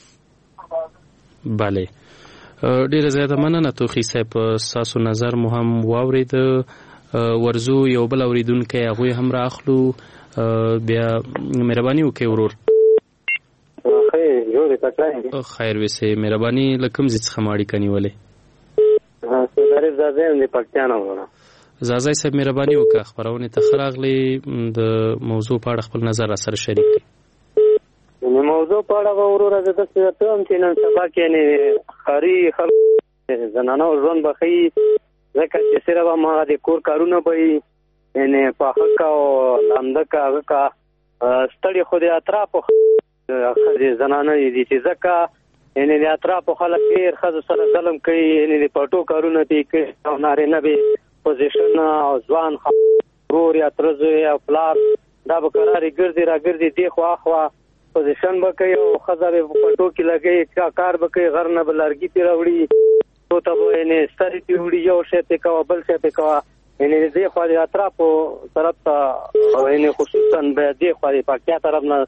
بله ډیره زیاته مننه توخی صاحب. تاسو نظر مو هم واورید. ورزو یو بل اوریدونکو هغه هم راخلو. بیا مهرباني وکړئ ورور. خیر جوړ کړئ. خیر وسه مهرباني لکم ځ څخه ماړی کني ولې. ها سره زازم د پکتیان وره. زازای صاحب مهرباني وکړه خبرونه ته خراغلی د موضوع په اړه خپل نظر را سره شریک کړئ. نو موضوع په اړه ورور د تاسو ته هم چې نن سبا کې نه خاري خلک زنانه ژوند بخي ځکه چې سره ما د کور کارونه به نه په حق او لامدکا هغه ستړي خو د اطراف خو زنانه دي چې ځکه ان د اطراف خلک ډیر خزو سره ظلم کوي ان د پټو کارونه دي کوي او نارینه به پوزیشن او ځوان ورور یا ترزو یا پلار دا به قراري ګرځي را ګرځي دی خو اخوا پوزیشن به کوي او خزه به پټو کې لګي کار به کوي غر نه بلارګي پیراوړي تو ته به نه ستړي پیوړي یو شی ته کا بل شی ته کا ان دې خو د اطراف طرف ته ان خصوصا به دې خو د پاکستان طرف نه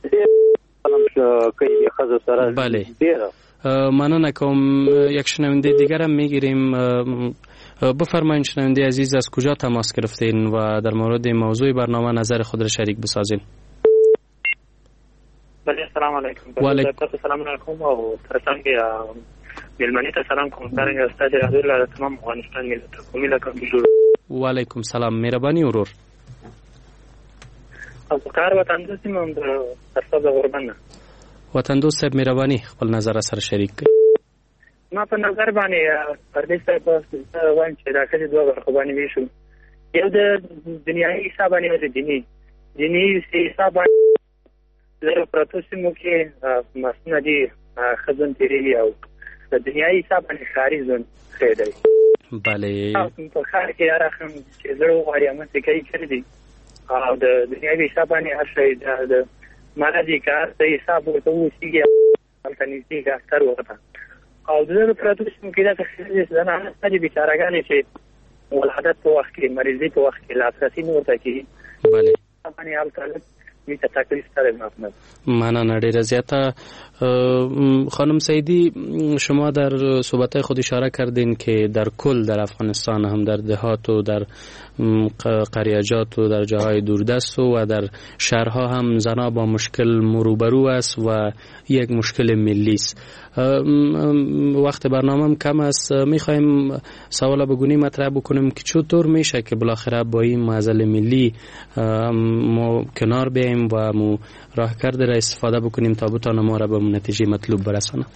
کوي خزه سره. بله مننه کوم. یک شنونده دیگر هم میگیریم. بفرمایید شنونده عزیز از کجا تماس گرفتین و در مورد موضوع برنامه نظر خود را شریک بسازین. بله سلام علیکم. و علیکم السلام علیکم او ترڅنګ ملمنی ته سلام کوم. څنګه استاد رحمت الله تمام افغانستان ملت کومي لکه جوړ. و علیکم سلام. مهرباني ورور. او کار وطن د سیمه د ترڅو غربنه وطن دوست صاحب مهرباني خپل نظر سره شریک کړئ. ما په نظر باندې پردیس صاحب وایي چې دا کله دوه غربانی ویشو یو د دنیاي حساب باندې او د دینی دینی حساب باندې زه پروتو سیمو کې مسنه دي خزن تیری او د دنیاي حساب باندې خاري ځون خېدای. بله په خار کې راخم چې زړه غواړي امه څه کوي کړی دي او د دنیاوي حساب باندې هر شی د مالدي کار د حساب ورته وسیږي التنيسي کا تر وخته او د پروتوسم کې دا څه څه نه ستړي بیچارهګانې چې ولادت په وخت کې مریضي په وخت کې لاسرسي نه ورته کیږي. بله باندې حال کړل می ته تکلیف سره محمد. مننه ډیره زیاته. خانم سیدی شما در صحبت خود اشاره کردین که در کل در افغانستان هم در دهات و در قریاجات و در جاهای دوردست و در شهرها هم زنها با مشکل روبرو است و یک مشکل ملی است. وقت برنامه کم است. میخوایم سوال بگونی مطرح بکنیم که چطور میشه که بالاخره با این معضل ملی ما کنار بیاییم و مو راه کرده را استفاده بکنیم تا بتانه ما را به نتیجه مطلوب برسانه.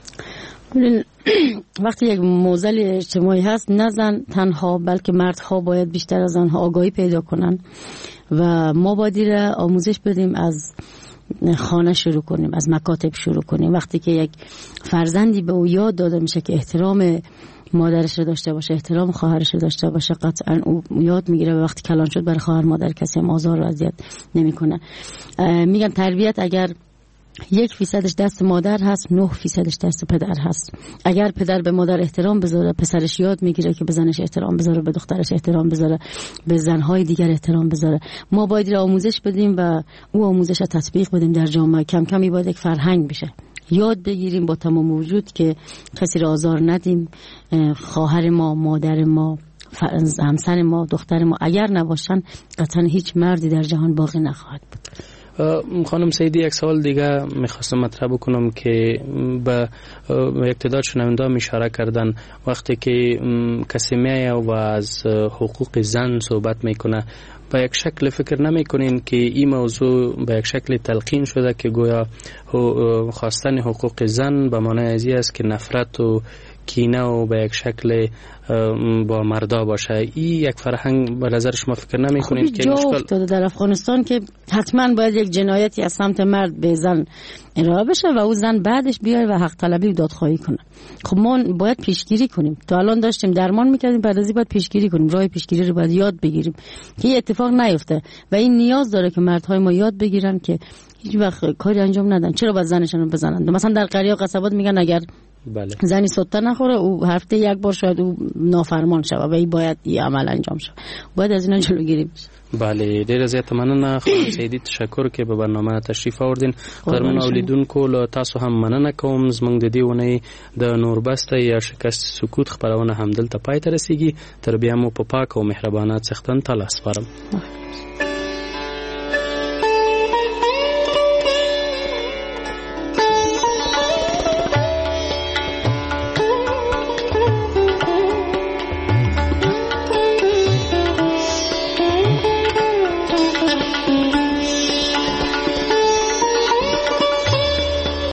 وقتی یک معضل اجتماعی هست نه زن تنها بلکه مردها باید بیشتر از آنها آگاهی پیدا کنن و ما باید را آموزش بدیم، از خانه شروع کنیم، از مکاتب شروع کنیم. وقتی که یک فرزندی به او یاد داده میشه که احترام مادرش رو داشته باشه، احترام خواهرش رو داشته باشه، قطعا او یاد میگیره و وقتی کلان شد برای خواهر مادر کسی هم آزار و اذیت نمیکنه. میگن تربیت اگر یک فیصدش دست مادر هست، نه فیصدش دست پدر هست. اگر پدر به مادر احترام بذاره، پسرش یاد میگیره که به زنش احترام بذاره، به دخترش احترام بذاره، به زنهای دیگر احترام بذاره. ما باید را آموزش بدیم و او آموزش را تطبیق بدیم در جامعه. کم کمی باید یک فرهنگ بشه. یاد بگیریم با تمام وجود که کسی را آزار ندیم. خواهر ما، مادر ما، همسر ما، دختر ما اگر نباشن قطعا هیچ مردی در جهان باقی نخواهد بود. خانم سیدی، یک سوال دیگه میخواستم مطرح بکنم که به یک تعداد شنونده اشاره کردن وقتی که کسی میایه و از حقوق زن صحبت میکنه به یک شکل فکر نمیکنین که این موضوع به یک شکل تلقین شده که گویا خواستن حقوق زن به معنای ازی است که نفرت و کینه و به یک شکل با مردا باشه؟ این یک فرهنگ به نظر شما فکر نمی کنید که مشکل افتاده در افغانستان که حتما باید یک جنایتی از سمت مرد به زن ارائه بشه و او زن بعدش بیای و حق طلبی و دادخواهی کنه؟ خب ما باید پیشگیری کنیم. تا الان داشتیم درمان میکردیم، بعد از این باید پیشگیری کنیم. راه پیشگیری رو باید یاد بگیریم که این اتفاق نیفته و این نیاز داره که مردهای ما یاد بگیرن که هیچ وقت کاری انجام ندن. چرا باید زنشون رو بزنن؟ مثلا در قریه و قصبات میگن اگر بله. زنی سوتا نخوره او هفته یک بار شاید او نافرمان شود و این باید این عمل انجام شود. باید از اینا جلوگیری بشه. بله، ډیر زیات مننه خانم سیدی، تشکر که به برنامه تشریف آوردین. قدرمن اولیدونکو له تاسو هم مننه کوم. زموږ د دې ونې د نوربسته یا شکست سکوت خبرونه هم دلته پای ته رسیږي. تر بیا مو په پاک او مهربانه څښتن تعالی سپارم.